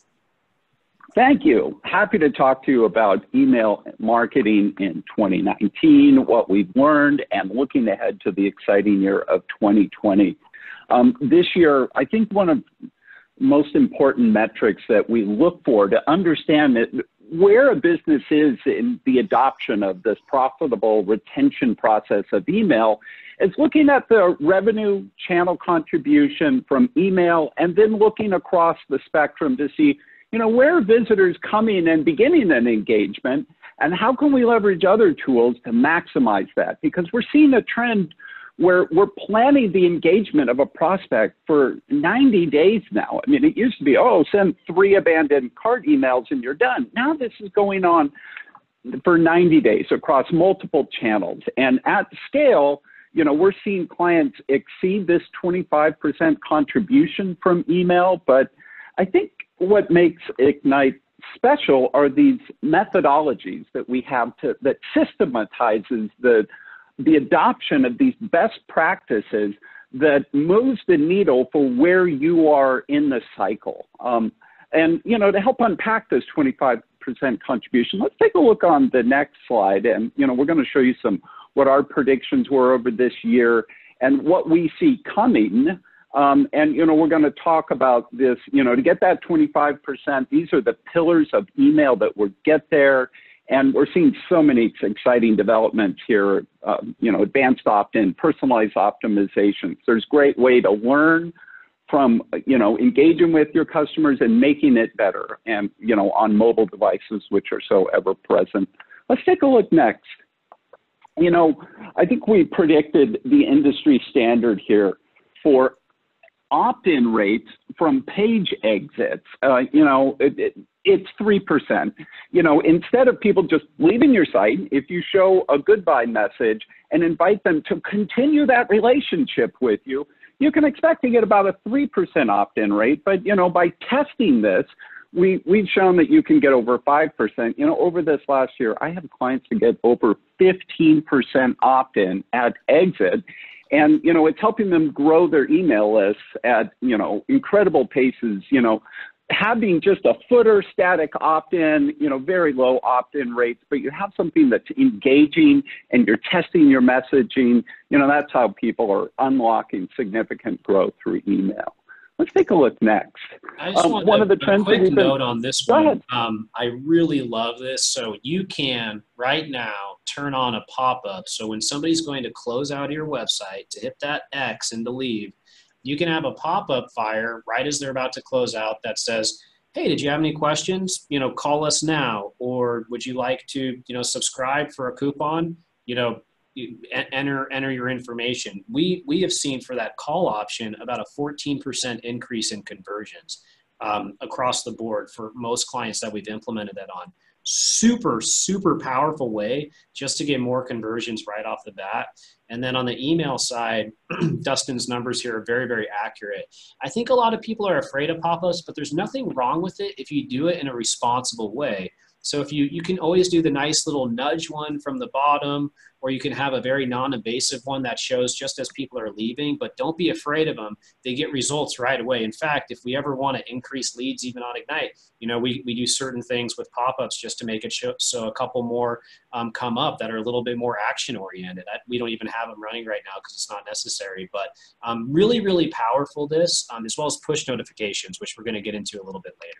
Thank you. Happy to talk to you about email marketing in twenty nineteen, what we've learned, and looking ahead to the exciting year of twenty twenty. Um, this year, I think one of most important metrics that we look for to understand that where a business is in the adoption of this profitable retention process of email is looking at the revenue channel contribution from email, and then looking across the spectrum to see, you know, where are visitors coming and beginning an engagement, and how can we leverage other tools to maximize that? Because we're seeing a trend where we're planning the engagement of a prospect for ninety days now. I mean, it used to be, oh, send three abandoned cart emails and you're done. Now this is going on for ninety days across multiple channels. And at scale, you know, we're seeing clients exceed this twenty-five percent contribution from email. But I think what makes Ignite special are these methodologies that we have to, that systematizes the the adoption of these best practices that moves the needle for where you are in the cycle. Um, and, you know, to help unpack this twenty-five percent contribution, let's take a look on the next slide. And, you know, we're going to show you some, what our predictions were over this year and what we see coming. Um, and, you know, we're going to talk about this, you know, to get that twenty-five percent, these are the pillars of email that will get there. And we're seeing so many exciting developments here, uh, you know, advanced opt-in, personalized optimizations. There's a great way to learn from, you know, engaging with your customers and making it better, and, you know, on mobile devices, which are so ever present. Let's take a look next. You know, I think we predicted the industry standard here for opt-in rates from page exits. Uh, you know, it, it, it's three percent. You know, instead of people just leaving your site, if you show a goodbye message and invite them to continue that relationship with you, you can expect to get about a three percent opt-in rate. But, you know, by testing this, we, we've shown that you can get over five percent. You know, over this last year, I have clients to get over fifteen percent opt-in at exit. And, you know, it's helping them grow their email lists at, you know, incredible paces. You know, having just a footer static opt-in, you know, very low opt-in rates, but you have something that's engaging and you're testing your messaging, you know, that's how people are unlocking significant growth through email. Let's take a look next. I just um, want one a, of the a trends quick that we've been, note on this go one. ahead. Um, I really love this. So you can right now turn on a pop-up. So when somebody's going to close out your website, to hit that X and to leave, you can have a pop-up fire right as they're about to close out that says, hey, did you have any questions? You know, call us now. Or would you like to, you know, subscribe for a coupon? You know, enter enter your information. We we have seen for that call option about a fourteen percent increase in conversions um, across the board for most clients that we've implemented that on. Super, super powerful way just to get more conversions right off the bat. And then on the email side, Dustin's numbers here are very, very accurate. I think a lot of people are afraid of pop-ups, but there's nothing wrong with it if you do it in a responsible way. So if you, you can always do the nice little nudge one from the bottom, or you can have a very non-invasive one that shows just as people are leaving, but don't be afraid of them. They get results right away. In fact, if we ever want to increase leads even on Ignite, you know, we, we do certain things with pop-ups just to make it show, so a couple more um, come up that are a little bit more action-oriented. We don't even have them running right now because it's not necessary, but um, really, really powerful this, um, as well as push notifications, which we're going to get into a little bit later.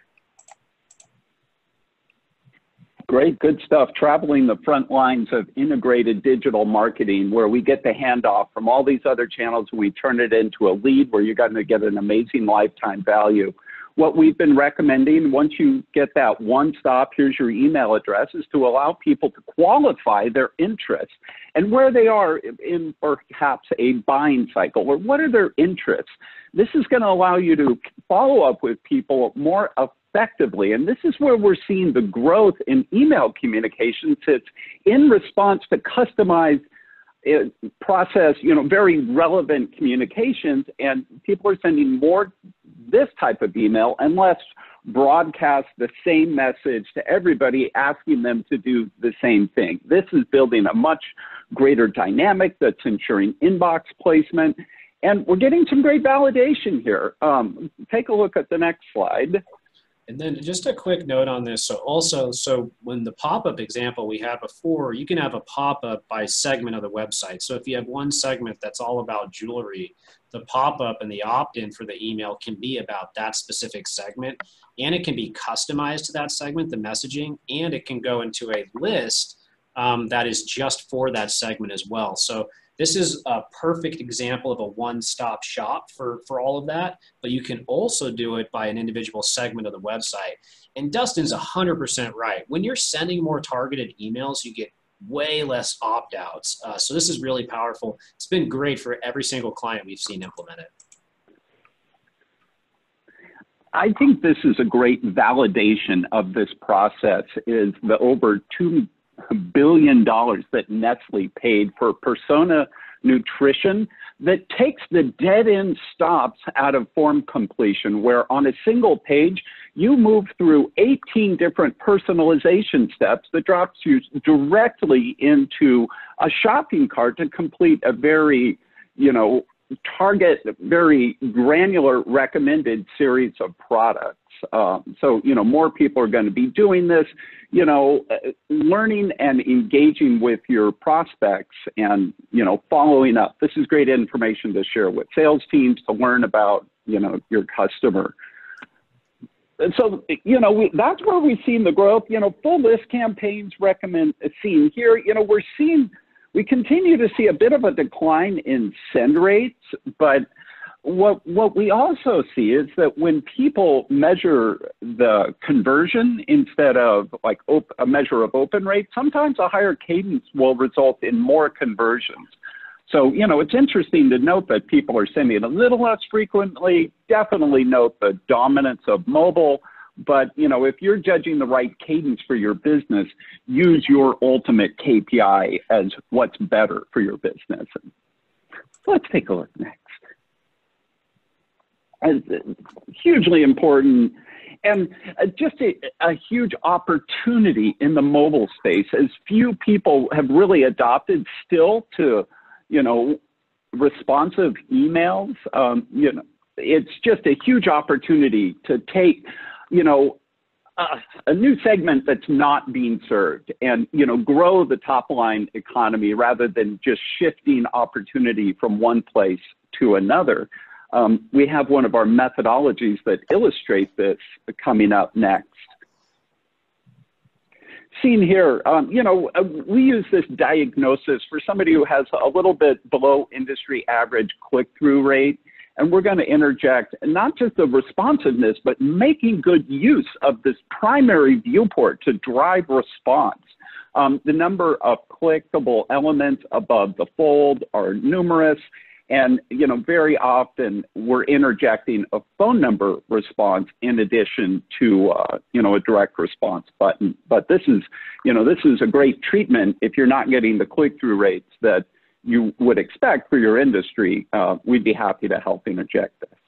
Great, good stuff. Traveling the front lines of integrated digital marketing, where we get the handoff from all these other channels and we turn it into a lead where you're going to get an amazing lifetime value. What we've been recommending, once you get that one stop, here's your email address, is to allow people to qualify their interests and where they are in perhaps a buying cycle, or what are their interests. This is going to allow you to follow up with people more effectively. And this is where we're seeing the growth in email communications. It's in response to customized it, process, you know, very relevant communications, and people are sending more this type of email and less broadcast the same message to everybody, asking them to do the same thing. This is building a much greater dynamic that's ensuring inbox placement, and we're getting some great validation here. Um, take a look at the next slide. And then just a quick note on this. So also, so when the pop-up example we had before, you can have a pop-up by segment of the website. So if you have one segment that's all about jewelry, the pop-up and the opt-in for the email can be about that specific segment, and it can be customized to that segment, the messaging, and it can go into a list um, that is just for that segment as well. So this is a perfect example of a one-stop shop for, for all of that, but you can also do it by an individual segment of the website. And Dustin's one hundred percent right. When you're sending more targeted emails, you get way less opt-outs. Uh, so this is really powerful. It's been great for every single client we've seen implement it. I think this is a great validation of this process, is the over two billion dollars that Nestle paid for Persona Nutrition that takes the dead end stops out of form completion, where on a single page, you move through eighteen different personalization steps that drops you directly into a shopping cart to complete a very, you know, target, very granular recommended series of products. Um, so, you know, more people are going to be doing this, you know, uh, learning and engaging with your prospects and, you know, following up. This is great information to share with sales teams to learn about, you know, your customer. And so, you know, we, that's where we've seen the growth. You know, full list campaigns recommend seen here. You know, we're seeing, we continue to see a bit of a decline in send rates, but what what we also see is that when people measure the conversion instead of like op a measure of open rate, sometimes a higher cadence will result in more conversions. So, you know, it's interesting to note that people are sending a little less frequently. Definitely note the dominance of mobile. But, you know, if you're judging the right cadence for your business, use your ultimate K P I as what's better for your business. Let's take a look next. As hugely important, and just a, a huge opportunity in the mobile space, as few people have really adopted still to, you know, responsive emails. Um, you know, it's just a huge opportunity to take, you know, uh, a new segment that's not being served and, you know, grow the top line economy rather than just shifting opportunity from one place to another. Um, we have one of our methodologies that illustrate this coming up next. Seen here, um, you know, we use this diagnosis for somebody who has a little bit below industry average click-through rate, and we're going to interject not just the responsiveness, but making good use of this primary viewport to drive response. Um, the number of clickable elements above the fold are numerous. And, you know, very often we're interjecting a phone number response in addition to, uh, you know, a direct response button. But this is, you know, this is a great treatment if you're not getting the click-through rates that you would expect for your industry. Uh, we'd be happy to help interject this.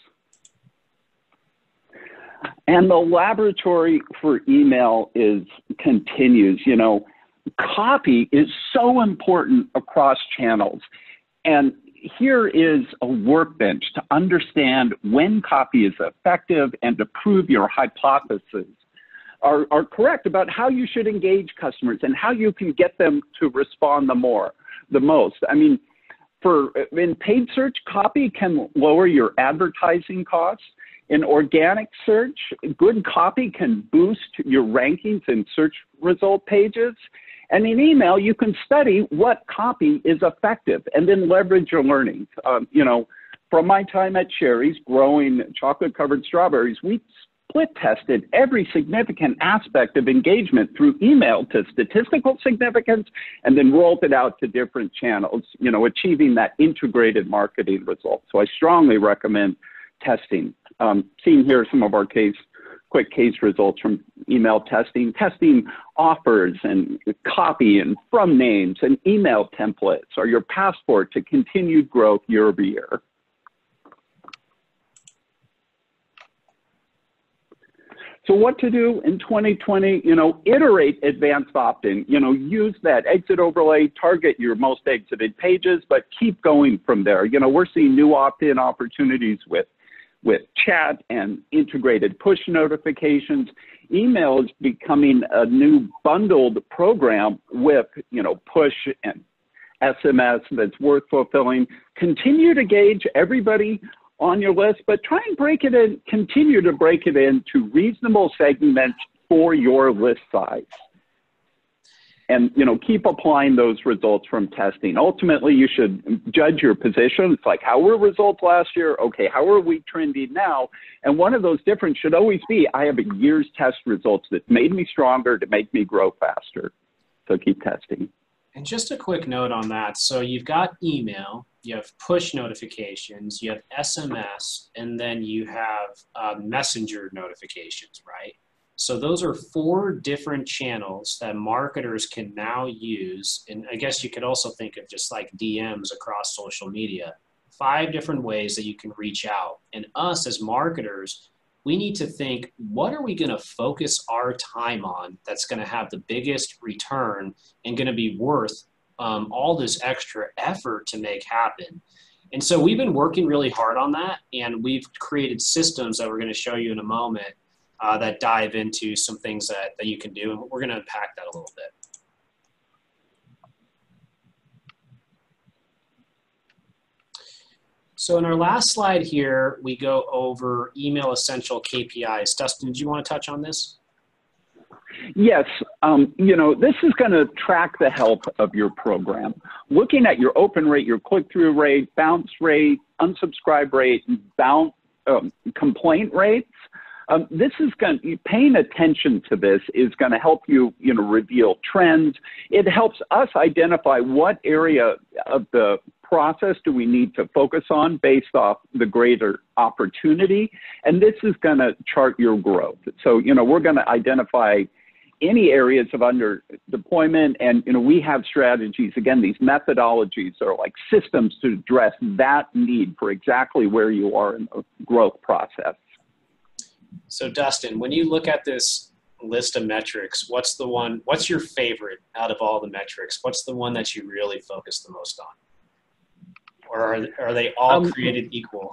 And the laboratory for email is continues. You know, copy is so important across channels. And here is a workbench to understand when copy is effective and to prove your hypotheses are, are correct about how you should engage customers and how you can get them to respond the more, the most. I mean, for in paid search, copy can lower your advertising costs. In organic search, good copy can boost your rankings in search result pages. And in email, you can study what copy is effective and then leverage your learnings. Um, you know, from my time at Sherry's growing chocolate-covered strawberries, we split tested every significant aspect of engagement through email to statistical significance and then rolled it out to different channels, you know, achieving that integrated marketing result. So I strongly recommend testing. Um, seeing here some of our case quick case results from email testing, testing offers and copy and from names and email templates are your passport to continued growth year over year. So what to do in twenty twenty? You know, iterate advanced opt-in. You know, use that exit overlay, target your most exited pages, but keep going from there. You know, we're seeing new opt-in opportunities with, with chat and integrated push notifications. Email is becoming a new bundled program with, you know, push and S M S that's worth fulfilling. Continue to gauge everybody on your list, but try and break it in, continue to break it into reasonable segments for your list size. And, you know, keep applying those results from testing. Ultimately, you should judge your position. It's like, how were results last year? Okay, how are we trending now? And one of those difference should always be, I have a year's test results that made me stronger to make me grow faster. So keep testing. And just a quick note on that. So you've got email, you have push notifications, you have S M S, and then you have uh, messenger notifications, right? So those are four different channels that marketers can now use. And I guess you could also think of just like D Ms across social media, five different ways that you can reach out. And us as marketers, we need to think, what are we going to focus our time on that's going to have the biggest return and going to be worth um, all this extra effort to make happen? And so we've been working really hard on that, and we've created systems that we're going to show you in a moment uh, that dive into some things that, that you can do, and we're going to unpack that a little bit. So in our last slide here, we go over email essential K P Is. Dustin, did you want to touch on this? Yes, um, you know, this is going to track the health of your program. Looking at your open rate, your click-through rate, bounce rate, unsubscribe rate, bounce, um, complaint rates. Um, this is going to, paying attention to this is going to help you, you know, reveal trends. It helps us identify what area of the process do we need to focus on based off the greater opportunity. And this is going to chart your growth. So, you know, we're going to identify any areas of under deployment, and, you know, we have strategies. Again, these methodologies are like systems to address that need for exactly where you are in the growth process. So Dustin, when you look at this list of metrics, what's the one, what's your favorite out of all the metrics? What's the one that you really focus the most on? Or are, are they all um, created equal?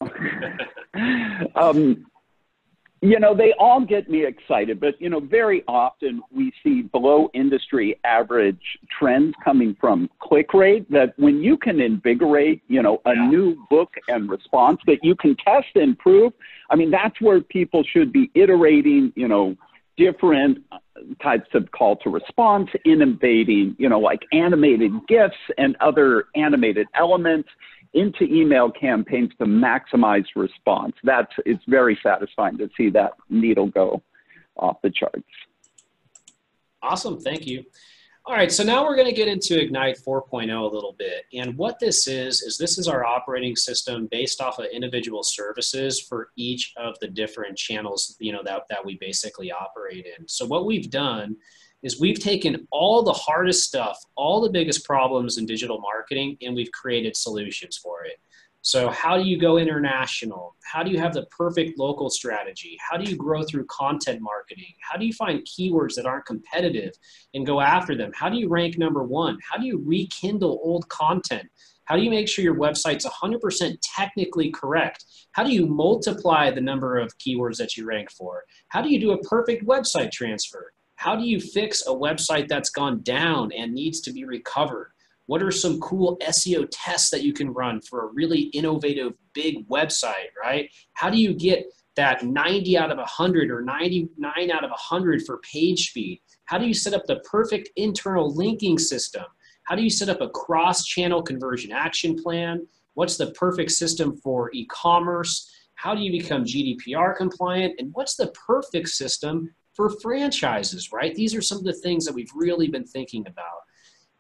um, you know, they all get me excited, but, you know, very often we see below industry average trends coming from click rate that when you can invigorate, you know, a yeah. new book and response that you can test and prove, I mean, that's where people should be iterating, you know, different types of call to response, innovating, you know, like animated GIFs and other animated elements into email campaigns to maximize response. That's, it's very satisfying to see that needle go off the charts. Awesome, thank you. All right, so now we're going to get into Ignite four point oh a little bit. And what this is, is this is our operating system based off of individual services for each of the different channels, you know, that, that we basically operate in. So what we've done is we've taken all the hardest stuff, all the biggest problems in digital marketing, and we've created solutions for it. So how do you go international? How do you have the perfect local strategy? How do you grow through content marketing? How do you find keywords that aren't competitive and go after them? How do you rank number one? How do you rekindle old content? How do you make sure your website's one hundred percent technically correct? How do you multiply the number of keywords that you rank for? How do you do a perfect website transfer? How do you fix a website that's gone down and needs to be recovered? What are some cool S E O tests that you can run for a really innovative big website, right? How do you get that ninety out of one hundred or ninety-nine out of one hundred for page speed? How do you set up the perfect internal linking system? How do you set up a cross-channel conversion action plan? What's the perfect system for e-commerce? How do you become G D P R compliant? And what's the perfect system for franchises, right? These are some of the things that we've really been thinking about.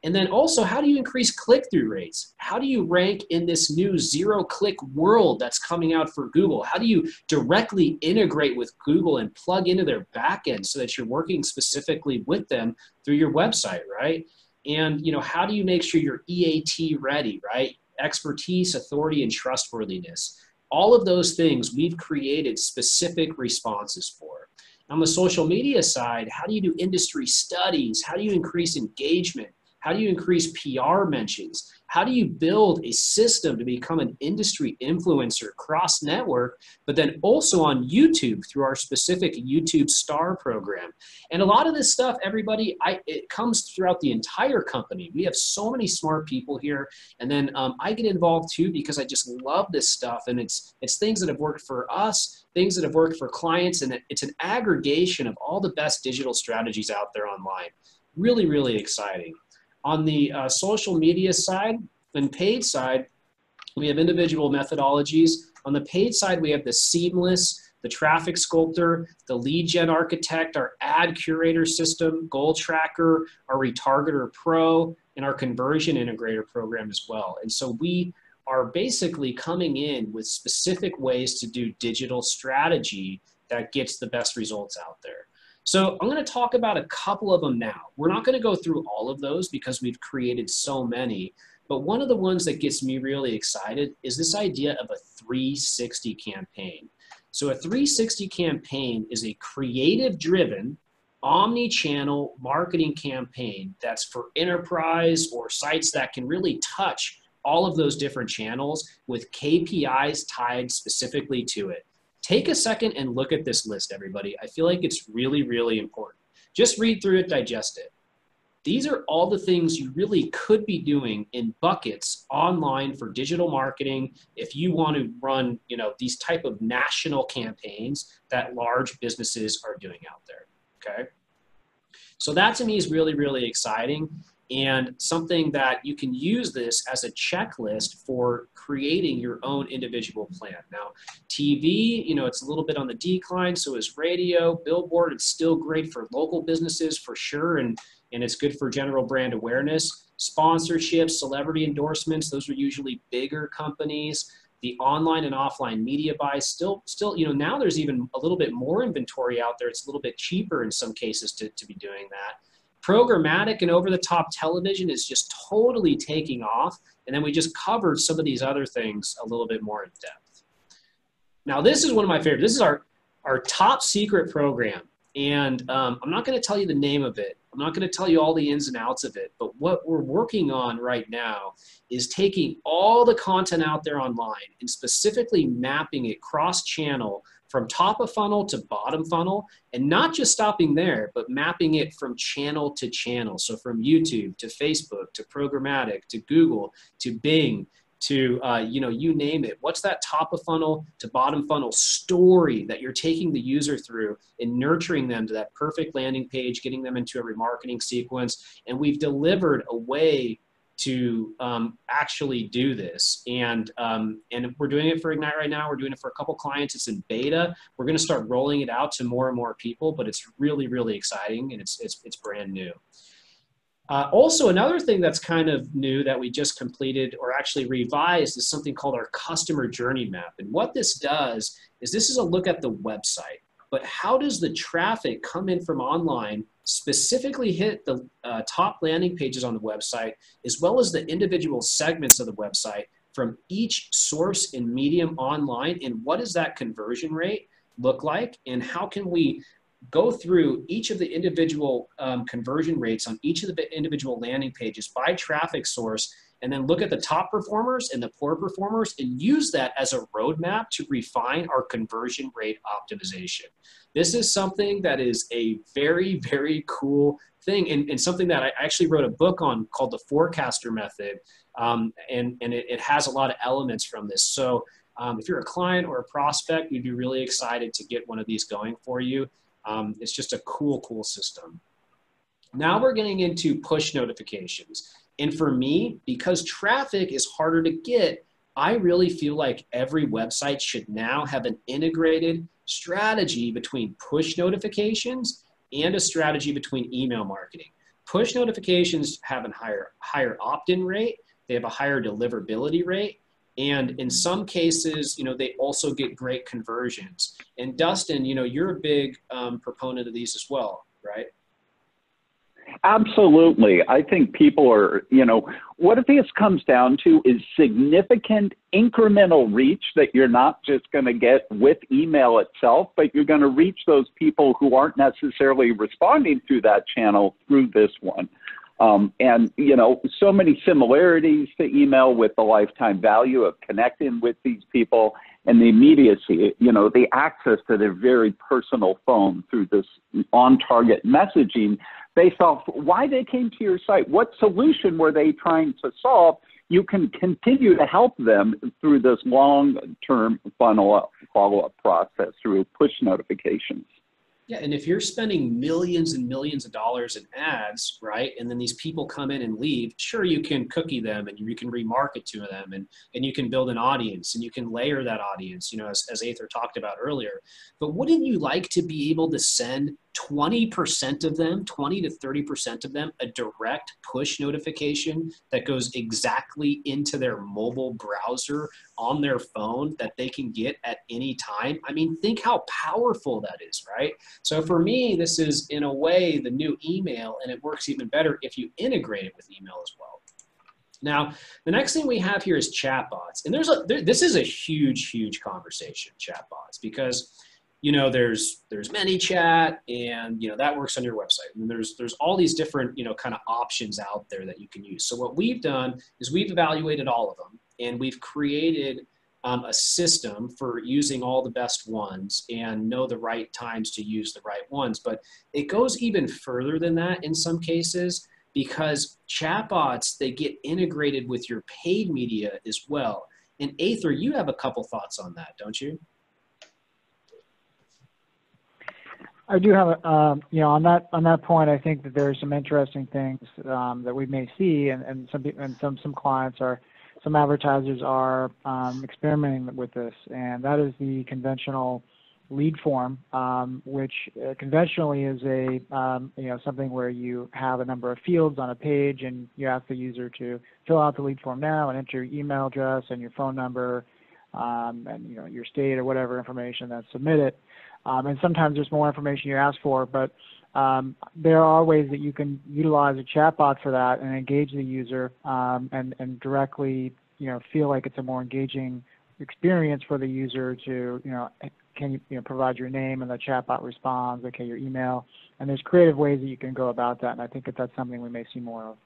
And then also, how do you increase click-through rates? How do you rank in this new zero-click world that's coming out for Google? How do you directly integrate with Google and plug into their backend so that you're working specifically with them through your website, right? And, you know, how do you make sure you're E A T ready, right? Expertise, authority, and trustworthiness. All of those things we've created specific responses for. On the social media side, how do you do industry studies? How do you increase engagement? How do you increase P R mentions? How do you build a system to become an industry influencer cross-network, but then also on YouTube through our specific YouTube Star program? And a lot of this stuff, everybody, I, it comes throughout the entire company. We have so many smart people here. And then um, I get involved too because I just love this stuff. And it's, it's things that have worked for us, things that have worked for clients, and it's an aggregation of all the best digital strategies out there online. Really, really exciting. On the uh, social media side and paid side, we have individual methodologies. On the paid side, we have the Seamless, the Traffic Sculptor, the Lead Gen Architect, our Ad Curator system, Goal Tracker, our Retargeter Pro, and our Conversion Integrator program as well. And so we are basically coming in with specific ways to do digital strategy that gets the best results out there. So I'm going to talk about a couple of them now. We're not going to go through all of those because we've created so many, but one of the ones that gets me really excited is this idea of a three sixty campaign. So a three sixty campaign is a creative-driven, omni-channel marketing campaign that's for enterprise or sites that can really touch all of those different channels with K P Is tied specifically to it. Take a second and look at this list, everybody. I feel like it's really, really important. Just read through it, digest it. These are all the things you really could be doing in buckets online for digital marketing if you want to run, you know, these type of national campaigns that large businesses are doing out there, okay? So that to me is really, really exciting, and something that you can use this as a checklist for creating your own individual plan. Now, T V, you know, it's a little bit on the decline, so is radio, billboard. It's still great for local businesses for sure, and, and it's good for general brand awareness. Sponsorships, celebrity endorsements, those are usually bigger companies. The online and offline media buys still, still, you know, now there's even a little bit more inventory out there. It's a little bit cheaper in some cases to, to be doing that. Programmatic and over-the-top television is just totally taking off. And then we just covered some of these other things a little bit more in depth. Now, this is one of my favorites. This is our, our top secret program. And um, I'm not going to tell you the name of it. I'm not going to tell you all the ins and outs of it. But what we're working on right now is taking all the content out there online and specifically mapping it cross-channel from top of funnel to bottom funnel, and not just stopping there, but mapping it from channel to channel. So from YouTube to Facebook to programmatic to Google to Bing to, uh, you know, you name it. What's that top of funnel to bottom funnel story that you're taking the user through and nurturing them to that perfect landing page, getting them into a remarketing sequence? And we've delivered a way to um, actually do this. And, um, and we're doing it for Ignite right now. We're doing it for a couple clients. It's in beta. We're going to start rolling it out to more and more people, but it's really, really exciting, and it's, it's, it's brand new. Uh, also, another thing that's kind of new that we just completed or actually revised is something called our customer journey map. And what this does is this is a look at the website, but how does the traffic come in from online specifically hit the uh, top landing pages on the website, as well as the individual segments of the website from each source and medium online, and what does that conversion rate look like, and how can we go through each of the individual um, conversion rates on each of the individual landing pages by traffic source, and then look at the top performers and the poor performers and use that as a roadmap to refine our conversion rate optimization. This is something that is a very, very cool thing, and, and something that I actually wrote a book on called the Forecaster Method, um, and, and it, it has a lot of elements from this. So um, if you're a client or a prospect, we'd be really excited to get one of these going for you. Um, it's just a cool, cool system. Now we're getting into push notifications. And for me, because traffic is harder to get, I really feel like every website should now have an integrated strategy between push notifications and a strategy between email marketing. push notifications have a higher, higher opt-in rate. They have a higher deliverability rate. And in some cases, you know, they also get great conversions. And Dustin, you know, you're a big um, proponent of these as well, right? Absolutely. I think people are, you know, what this comes down to is significant incremental reach that you're not just going to get with email itself, but you're going to reach those people who aren't necessarily responding through that channel through this one. Um, and, you know, so many similarities to email with the lifetime value of connecting with these people and the immediacy, you know, the access to their very personal phone through this on-target messaging based off why they came to your site. What solution were they trying to solve? You can continue to help them through this long-term funnel follow-up process through push notifications. Yeah, and if you're spending millions and millions of dollars in ads, right, and then these people come in and leave, sure, you can cookie them and you can remarket to them, and, and you can build an audience and you can layer that audience, you know, as, as Aether talked about earlier. But wouldn't you like to be able to send twenty percent of them, twenty to thirty percent of them, a direct push notification that goes exactly into their mobile browser on their phone that they can get at any time? I mean, think how powerful that is, right? So for me, this is in a way the new email, and it works even better if you integrate it with email as well. Now, the next thing we have here is chatbots. And there's a, there, this is a huge, huge conversation, chatbots, because you know, there's there's ManyChat, and you know that works on your website. And there's there's all these different you know kind of options out there that you can use. So what we've done is we've evaluated all of them, and we've created um, a system for using all the best ones and know the right times to use the right ones. But it goes even further than that in some cases, because chatbots, they get integrated with your paid media as well. And Aether, you have a couple thoughts on that, don't you? I do have, a, um, you know, on that on that point, I think that there are some interesting things um, that we may see, and, and some and some some clients are, some advertisers are um, experimenting with this, and that is the conventional lead form, um, which uh, conventionally is a um, you know something where you have a number of fields on a page, and you ask the user to fill out the lead form now and enter your email address and your phone number, um, and you know your state or whatever information that's submitted. Um, and sometimes there's more information you ask for, but um, there are ways that you can utilize a chatbot for that and engage the user um, and, and directly, you know, feel like it's a more engaging experience for the user to, you know, can you, you know, provide your name and the chatbot responds, okay, your email. And there's creative ways that you can go about that, and I think that that's something we may see more of.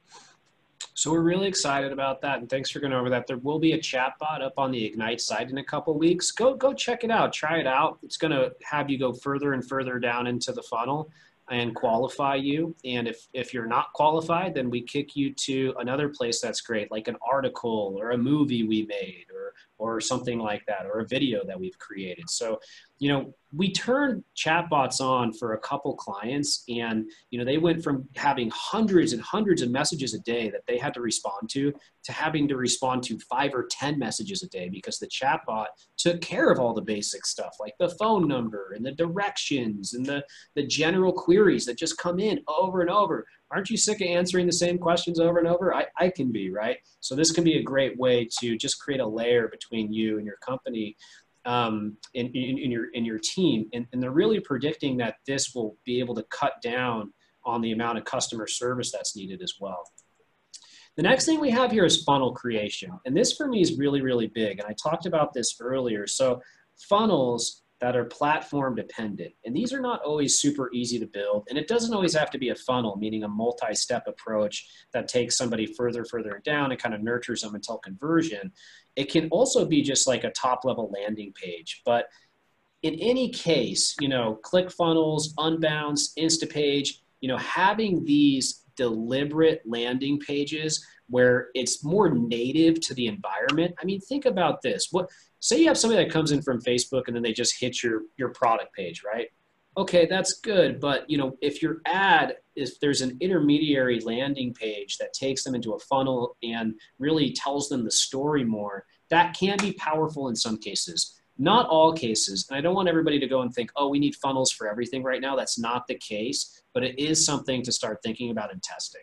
So we're really excited about that, and thanks for going over that. There will be a chatbot up on the Ignite site in a couple weeks. Go go check it out. Try it out. It's going to have you go further and further down into the funnel and qualify you. And if, if you're not qualified, then we kick you to another place that's great, like an article or a movie we made or, or something like that, or a video that we've created. So, you know, we turned chatbots on for a couple clients, and, you know, they went from having hundreds and hundreds of messages a day that they had to respond to, to having to respond to five or ten messages a day, because the chatbot took care of all the basic stuff like the phone number and the directions and the, the general queries that just come in over and over. Aren't you sick of answering the same questions over and over? I, I can be, right? So this can be a great way to just create a layer between you and your company, um, in, in, in your in your team. And, and they're really predicting that this will be able to cut down on the amount of customer service that's needed as well. The next thing we have here is funnel creation. And this for me is really, really big. And I talked about this earlier. So funnels that are platform dependent. And these are not always super easy to build. And it doesn't always have to be a funnel, meaning a multi-step approach that takes somebody further, further down and kind of nurtures them until conversion. It can also be just like a top level landing page. But in any case, you know, ClickFunnels, Unbounce, Instapage, you know, having these deliberate landing pages where it's more native to the environment. I mean, think about this. What, say you have somebody that comes in from Facebook and then they just hit your, your product page, right? Okay, that's good. But, you know, if your ad, if there's an intermediary landing page that takes them into a funnel and really tells them the story more, that can be powerful in some cases. Not all cases, and I don't want everybody to go and think, oh, we need funnels for everything right now. That's not the case, but it is something to start thinking about and testing.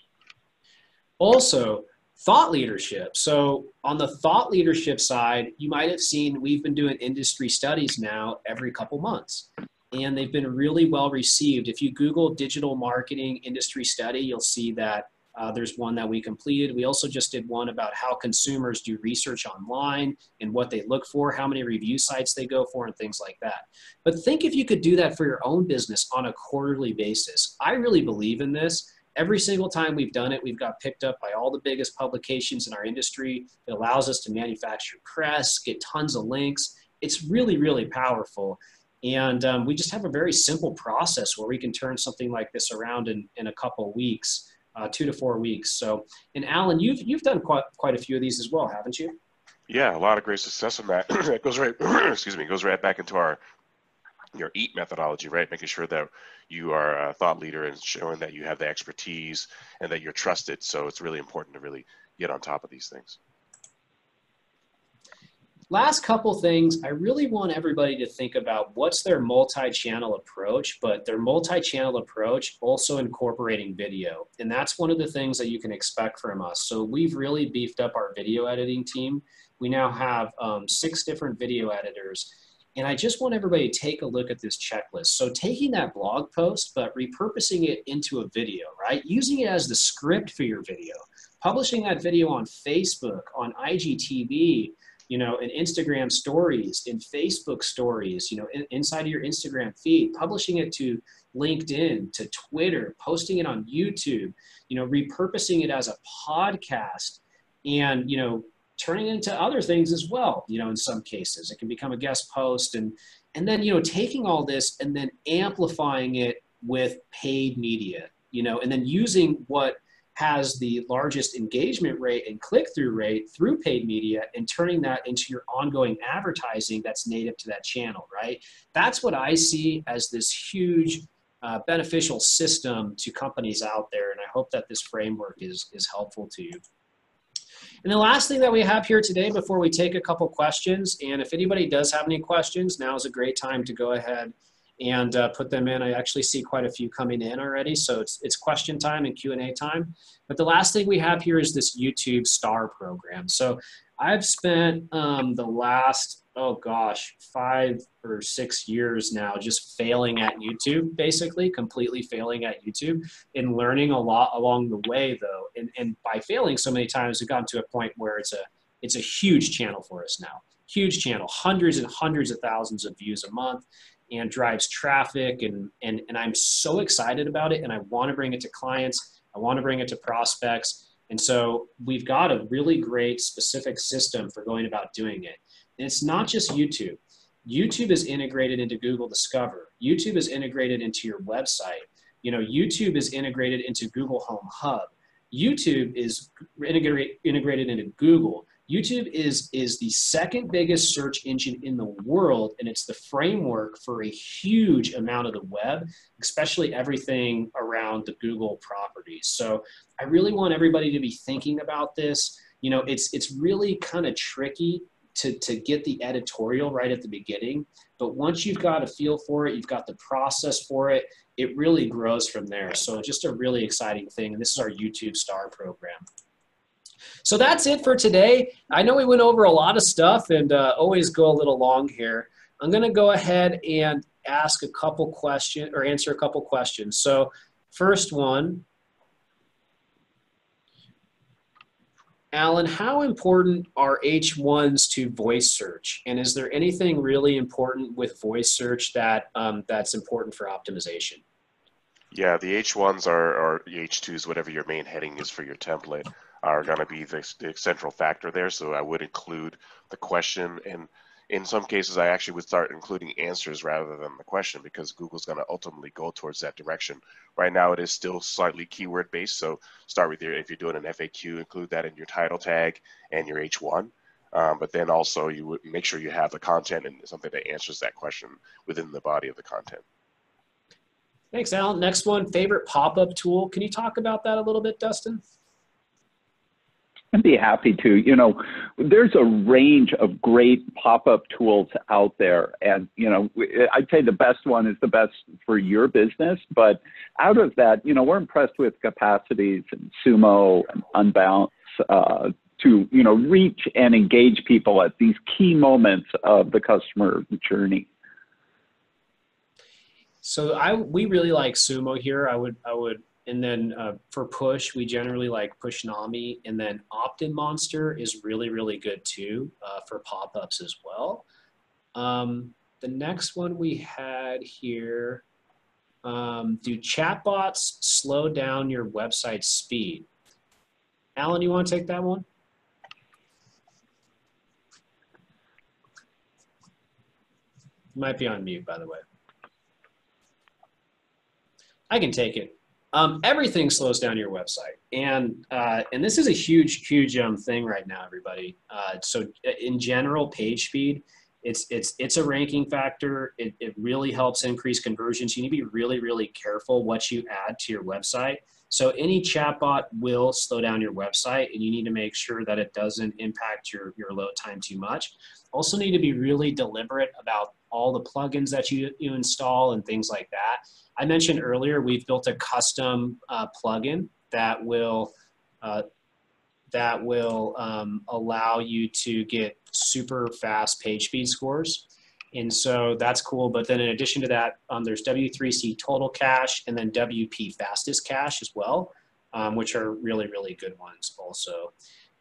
Also, thought leadership. So on the thought leadership side, you might have seen we've been doing industry studies now every couple months, and they've been really well received. If you Google digital marketing industry study, you'll see that Uh, there's one that we completed. We also just did one about how consumers do research online and what they look for, how many review sites they go for, and things like that. But think if you could do that for your own business on a quarterly basis. I really believe in this. Every single time we've done it, we've got picked up by all the biggest publications in our industry. It allows us to manufacture press, get tons of links. It's really, really powerful. And um, we just have a very simple process where we can turn something like this around in, in a couple of weeks. Uh, two to four weeks. So, and Alan, you've you've done quite quite a few of these as well, haven't you? Yeah, a lot of great success in that. It goes right, excuse me, goes right back into our your EAT methodology, right? Making sure that you are a thought leader and showing that you have the expertise and that you're trusted. So it's really important to really get on top of these things. Last couple things, I really want everybody to think about what's their multi-channel approach, but their multi-channel approach also incorporating video. And that's one of the things that you can expect from us. So we've really beefed up our video editing team. We now have um, six different video editors. And I just want everybody to take a look at this checklist. So taking that blog post, but repurposing it into a video, right? Using it as the script for your video, publishing that video on Facebook, on I G T V, you know, in Instagram stories, in Facebook stories, you know, in, inside of your Instagram feed, publishing it to LinkedIn, to Twitter, posting it on YouTube, you know, repurposing it as a podcast and, you know, turning it into other things as well. You know, in some cases, it can become a guest post and, and then, you know, taking all this and then amplifying it with paid media, you know, and then using what has the largest engagement rate and click-through rate through paid media and turning that into your ongoing advertising that's native to that channel, right? That's what I see as this huge uh, beneficial system to companies out there, and I hope that this framework is, is helpful to you. And the last thing that we have here today before we take a couple questions, and if anybody does have any questions, now is a great time to go ahead and uh, put them in. I actually see quite a few coming in already, so it's, it's question time and Q and A time. But the last thing we have here is this YouTube Star program. So I've spent um, the last, oh gosh, five or six years now just failing at YouTube, basically, completely failing at YouTube and learning a lot along the way, though. And, and by failing so many times, we've gotten to a point where it's a, it's a huge channel for us now. Huge channel, hundreds and hundreds of thousands of views a month, and drives traffic, and, and, and I'm so excited about it, and I want to bring it to clients. I want to bring it to prospects. And so we've got a really great specific system for going about doing it. And it's not just YouTube. YouTube is integrated into Google Discover. YouTube is integrated into your website. You know, YouTube is integrated into Google Home Hub. YouTube is integrate, integrated into Google. YouTube is, is the second biggest search engine in the world, and it's the framework for a huge amount of the web, especially everything around the Google properties. So I really want everybody to be thinking about this. You know, it's, it's really kind of tricky to, to get the editorial right at the beginning, but once you've got a feel for it, you've got the process for it, it really grows from there. So just a really exciting thing, and this is our YouTube Star program. So that's it for today. I know we went over a lot of stuff and uh, always go a little long here. I'm going to go ahead and ask a couple questions or answer a couple questions. So first one, Alan, how important are H ones to voice search? And is there anything really important with voice search that um, that's important for optimization? Yeah, the H ones are, or H twos, whatever your main heading is for your template, are going to be the, the central factor there. So I would include the question, and in some cases I actually would start including answers rather than the question, because Google's going to ultimately go towards that direction. Right now it is still slightly keyword based, so start with your, if you're doing an F A Q, include that in your title tag and your H one. Um, but then also you would make sure you have the content and something that answers that question within the body of the content. Thanks, Alan. Next one, favorite pop-up tool. Can you talk about that a little bit, Dustin? I'd be happy to. You know, there's a range of great pop-up tools out there. And, you know, I'd say the best one is the best for your business. But out of that, you know, we're impressed with Capacities and Sumo and Unbounce uh, to, you know, reach and engage people at these key moments of the customer journey. So I we really like Sumo here. I would I would and then uh, for push we generally like Pushnami, and then Opt-in Monster is really really good too uh, for pop-ups as well. Um, the next one we had here, um, do chatbots slow down your website speed? Alan, you want to take that one? You might be on mute, by the way. I can take it. Um, everything slows down your website, and uh, and this is a huge, huge um, thing right now, everybody. Uh, so in general, page speed, it's it's it's a ranking factor. It it really helps increase conversions. You need to be really, really careful what you add to your website. So any chatbot will slow down your website, and you need to make sure that it doesn't impact your your load time too much. Also need to be really deliberate about all the plugins that you, you install and things like that. I mentioned earlier, we've built a custom uh, plugin that will, uh, that will um, allow you to get super fast page speed scores. And so that's cool. But then in addition to that, um, there's W three C Total Cache and then W P Fastest Cache as well, um, which are really, really good ones also.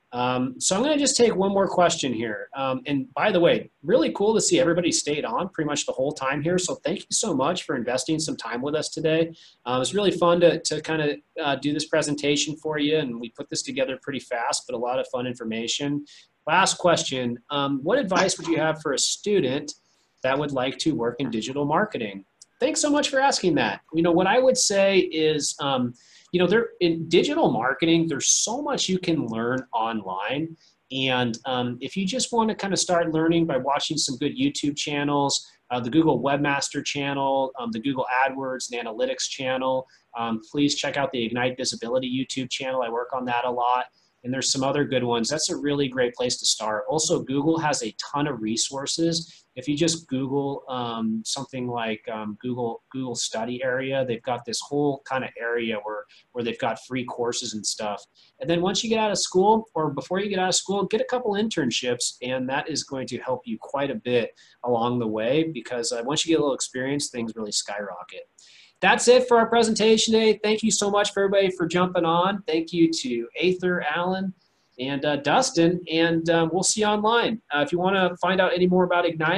Um, so I'm going to just take one more question here. Um, and by the way, really cool to see everybody stayed on pretty much the whole time here. So thank you so much for investing some time with us today. Uh, it was really fun to, to kind of uh, do this presentation for you. And we put this together pretty fast, but a lot of fun information. Last question. Um, what advice would you have for a student that would like to work in digital marketing? Thanks so much for asking that. You know, what I would say is, um, you know, there in digital marketing, there's so much you can learn online. And um, if you just want to kind of start learning by watching some good YouTube channels, uh, the Google Webmaster channel, um, the Google AdWords and Analytics channel, um, please check out the Ignite Visibility YouTube channel. I work on that a lot. And there's some other good ones. That's a really great place to start. Also, Google has a ton of resources. If you just Google um, something like um, Google Google Study Area, they've got this whole kind of area where, where they've got free courses and stuff. And then once you get out of school, or before you get out of school, get a couple internships, and that is going to help you quite a bit along the way, because uh, once you get a little experience, things really skyrocket. That's it for our presentation today. Thank you so much for everybody for jumping on. Thank you to Aether, Alan, and uh, Dustin, and um, we'll see you online. Uh, if you want to find out any more about Ignite,